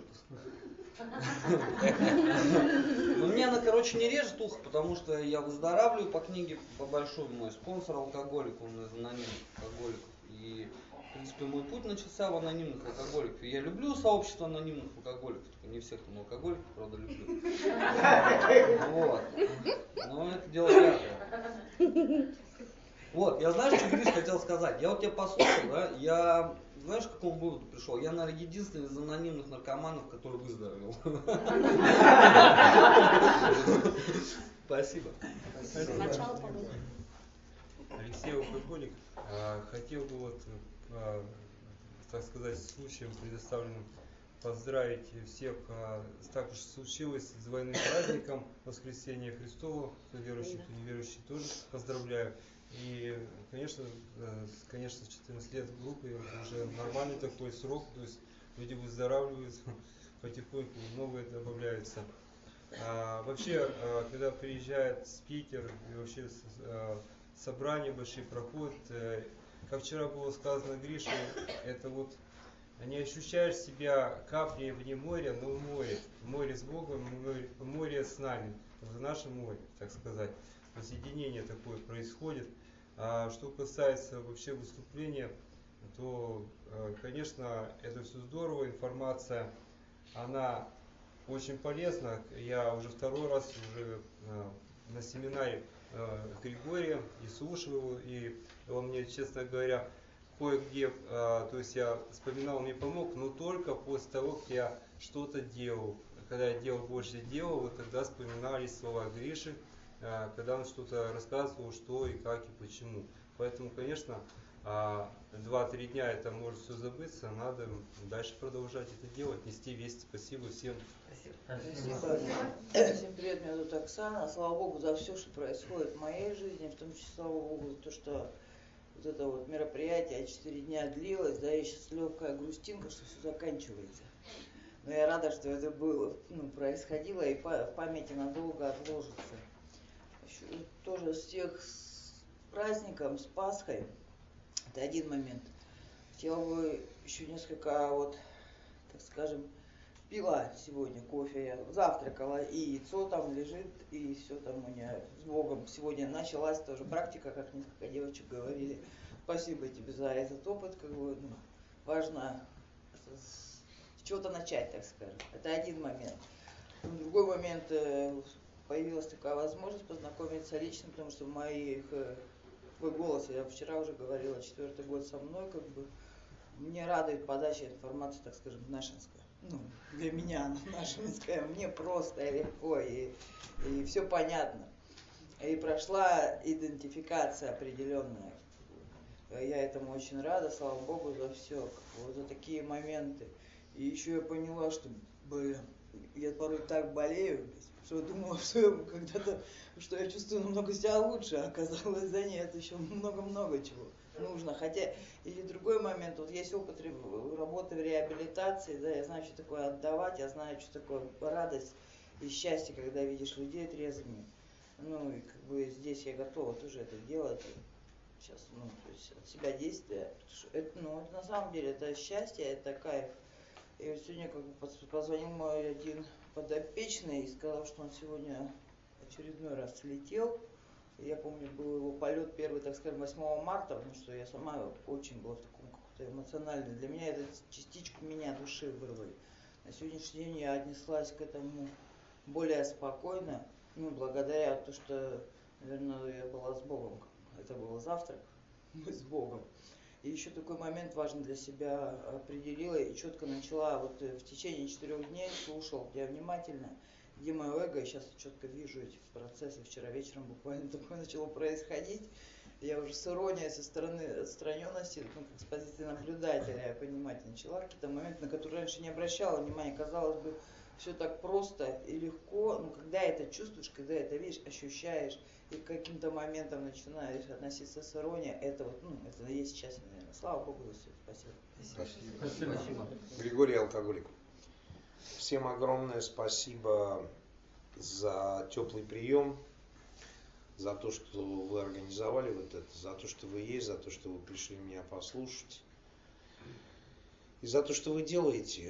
Но мне она, не режет ухо, потому что я выздоравливаю по книге, по большой. Мой спонсор алкоголик, он из анонимных алкоголиков. И, в принципе, мой путь начался в анонимных алкоголиках. И я люблю сообщество анонимных алкоголиков, только не всех там алкоголиков, правда, люблю. Вот. Но это дело пятое. Вот, я знаешь, что, Гриш, хотел сказать? Я вот тебя послушал, да, я, знаешь, к какому выводу пришел? Я, наверное, единственный из анонимных наркоманов, который выздоровел. Спасибо. Алексей алкоголик. Хотел бы так сказать, случаем предоставленным поздравить всех, так уж случилось, с двойным праздником Воскресения Христова, кто верующий, кто неверующий, тоже поздравляю. И, конечно, с 14 лет в группе уже нормальный такой срок, то есть люди выздоравливают, потихоньку новые добавляются. Вообще, когда приезжает спикер и вообще собрания большие проходят, как вчера было сказано Грише, это вот не ощущаешь себя каплей вне моря, но в море. В море с Богом, в море с нами. В нашем море, так сказать. Соединение такое происходит. А что касается вообще выступления, то, конечно, это все здорово, информация, она очень полезна. Я уже второй раз уже на семинаре Григория и слушал его, и он мне, честно говоря, кое-где, то есть я вспоминал, мне помог, но только после того, как я что-то делал. Когда я делал больше дела, вот тогда вспоминались слова Гриши, когда он что-то рассказывал, что и как и почему. Поэтому, конечно, 2-3 дня это может все забыться, надо дальше продолжать это делать, нести весть. Спасибо всем. Спасибо. Всем привет, меня зовут Оксана. Слава Богу за все, что происходит в моей жизни, в том числе, слава Богу, за то, что вот это вот мероприятие 4 дня длилось, да, и сейчас легкая грустинка, что все заканчивается. Но я рада, что это было, происходило и в памяти надолго отложится. Еще тоже всех с праздником, с Пасхой. Это один момент. Хотела бы еще несколько, вот, так скажем, пила сегодня кофе, я завтракала, и яйцо там лежит, и все там у меня с Богом. Сегодня началась тоже практика, как несколько девочек говорили. Спасибо тебе за этот опыт, как бы, важно с чего-то начать, так скажем. Это один момент. Другой момент, появилась такая возможность познакомиться лично, потому что твой голос, я вчера уже говорила, 4-й год со мной, как бы, мне радует подача информации, так скажем, нашинская. Для меня она нашинская, мне просто и легко, и все понятно. И прошла идентификация определенная. Я этому очень рада, слава Богу, за все, вот за такие моменты. И еще я поняла, что, я порой так болею, что думала, что я когда-то, что я чувствую намного себя лучше, а оказалось, да нет, еще много-много чего нужно. Хотя, или другой момент, вот есть опыт работы в реабилитации, да, я знаю, что такое отдавать, я знаю, что такое радость и счастье, когда видишь людей трезвыми. И как бы здесь я готова тоже это делать. Сейчас, то есть от себя действия. Это на самом деле это счастье, это кайф. И вот сегодня как бы позвонил мой один подопечный и сказал, что он сегодня очередной раз слетел. Я помню, был его полет первый, так скажем, 8 марта, потому что я сама очень была в таком каком-то эмоциональном. Для меня это частичку меня, души вырвали. На сегодняшний день я отнеслась к этому более спокойно, благодаря тому, что, наверное, я была с Богом. Это был завтрак, мы с Богом. И еще такой момент важный для себя определила и четко начала, вот в течение 4 дней слушал я внимательно, где мое эго, и сейчас четко вижу эти процессы. Вчера вечером буквально такое начало происходить. Я уже с иронией со стороны отстраненности, как с позиции наблюдателя, я понимать начала какие-то моменты, на которые раньше не обращала внимания. Казалось бы, все так просто и легко, но когда это чувствуешь, когда это видишь, ощущаешь, и к каким-то моментам начинаешь относиться с иронией, это вот, это и есть счастье, наверное. Слава Богу за все. Спасибо. Спасибо. Григорий Алкоголик. Всем огромное спасибо за теплый прием, за то, что вы организовали вот это, за то, что вы есть, за то, что вы пришли меня послушать, и за то, что вы делаете.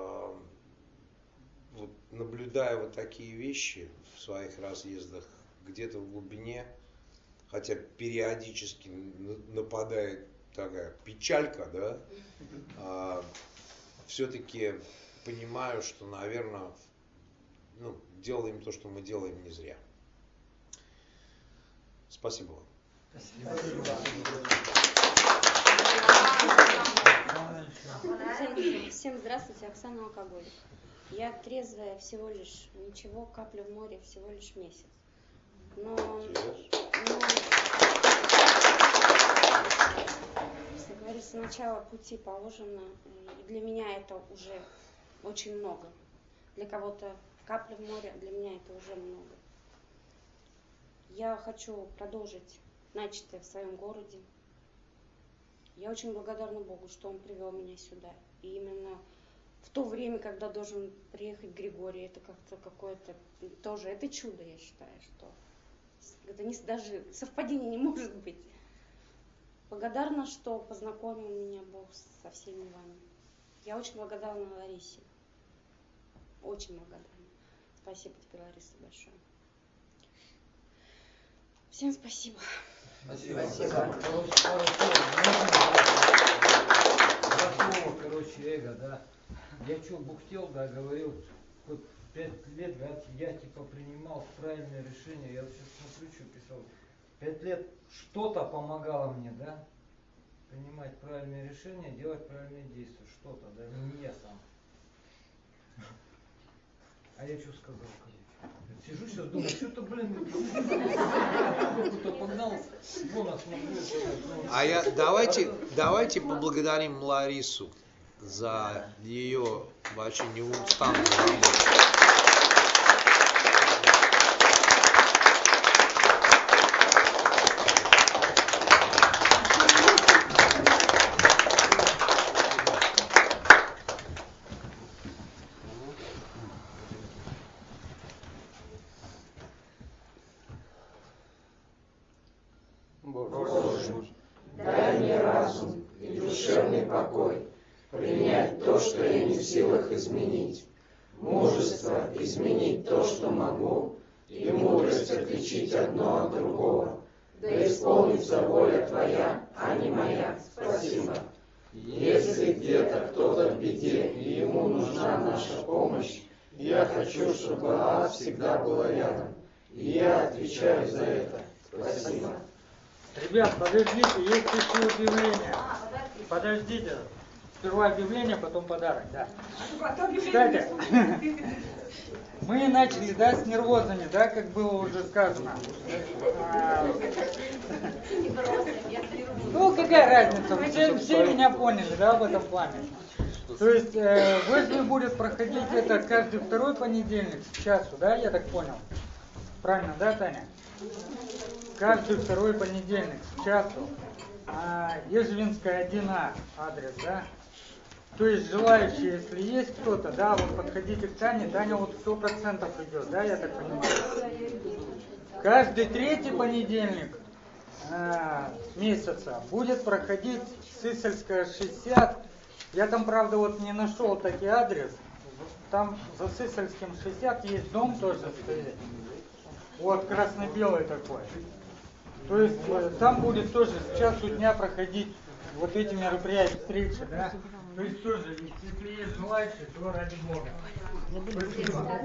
Вот, наблюдая вот такие вещи в своих разъездах, где-то в глубине, хотя периодически нападает такая печалька, да, все-таки понимаю, что, наверное, делаем то, что мы делаем, не зря. Спасибо вам. Всем здравствуйте, Оксана Алкоголик. Я трезвая всего лишь ничего, капля в море всего лишь месяц. Но как говорится, начало пути положено. И для меня это уже очень много. Для кого-то капля в море, для меня это уже много. Я хочу продолжить начатое в своем городе. Я очень благодарна Богу, что Он привел меня сюда. И именно в то время, когда должен приехать Григорий, это как-то какое-то тоже, это чудо, я считаю, что это даже совпадение не может быть. Благодарна, что познакомил меня Бог со всеми вами. Я очень благодарна Ларисе. Очень благодарна. Спасибо тебе, Лариса, большое. Всем спасибо. Спасибо. Эго, да. Я что, бухтел, да, говорил, вот 5 лет, я типа принимал правильное решение. Я вот сейчас смотрю, что писал. 5 лет что-то помогало мне, да, принимать правильные решения, делать правильные действия. Что-то, да, не я сам. А я что сказал, короче? Сижу сейчас, думаю, что-то, кто-то погнал, вон осмотрел. Давайте поблагодарим Ларису за ее вообще неустанную работу. что я не в силах изменить, мужество изменить то, что могу, и мудрость отличить одно от другого. Да исполнится воля Твоя, а не моя. Спасибо. Если где-то кто-то в беде и ему нужна наша помощь, я хочу, чтобы ад всегда была рядом. И я отвечаю за это. Спасибо. Ребят, подождите, есть еще объявление. Подождите. Сперва объявление, потом подарок, да. Кстати, мы начали, да, с нервозами, да, как было уже сказано. Ну, какая разница, все меня поняли, да, в этом плане. То есть ВЭСБ будет проходить это каждый второй понедельник к часу, да, я так понял? Правильно, да, Таня? Каждый второй понедельник к часу. Ежевинская 1А адрес, да? То есть желающие, если есть кто-то, да, вот подходите к Тане, Таня вот 100% идет, да, я так понимаю? Каждый третий понедельник месяца будет проходить Сысольская 60. Я там, правда, вот не нашел таки адрес. Там за Сысольским 60 есть дом тоже стоит. Вот красно-белый такой. То есть там будет тоже с часу дня проходить вот эти мероприятия, встречи, да? То есть тоже, если есть желающие, то ради Бога. Спасибо.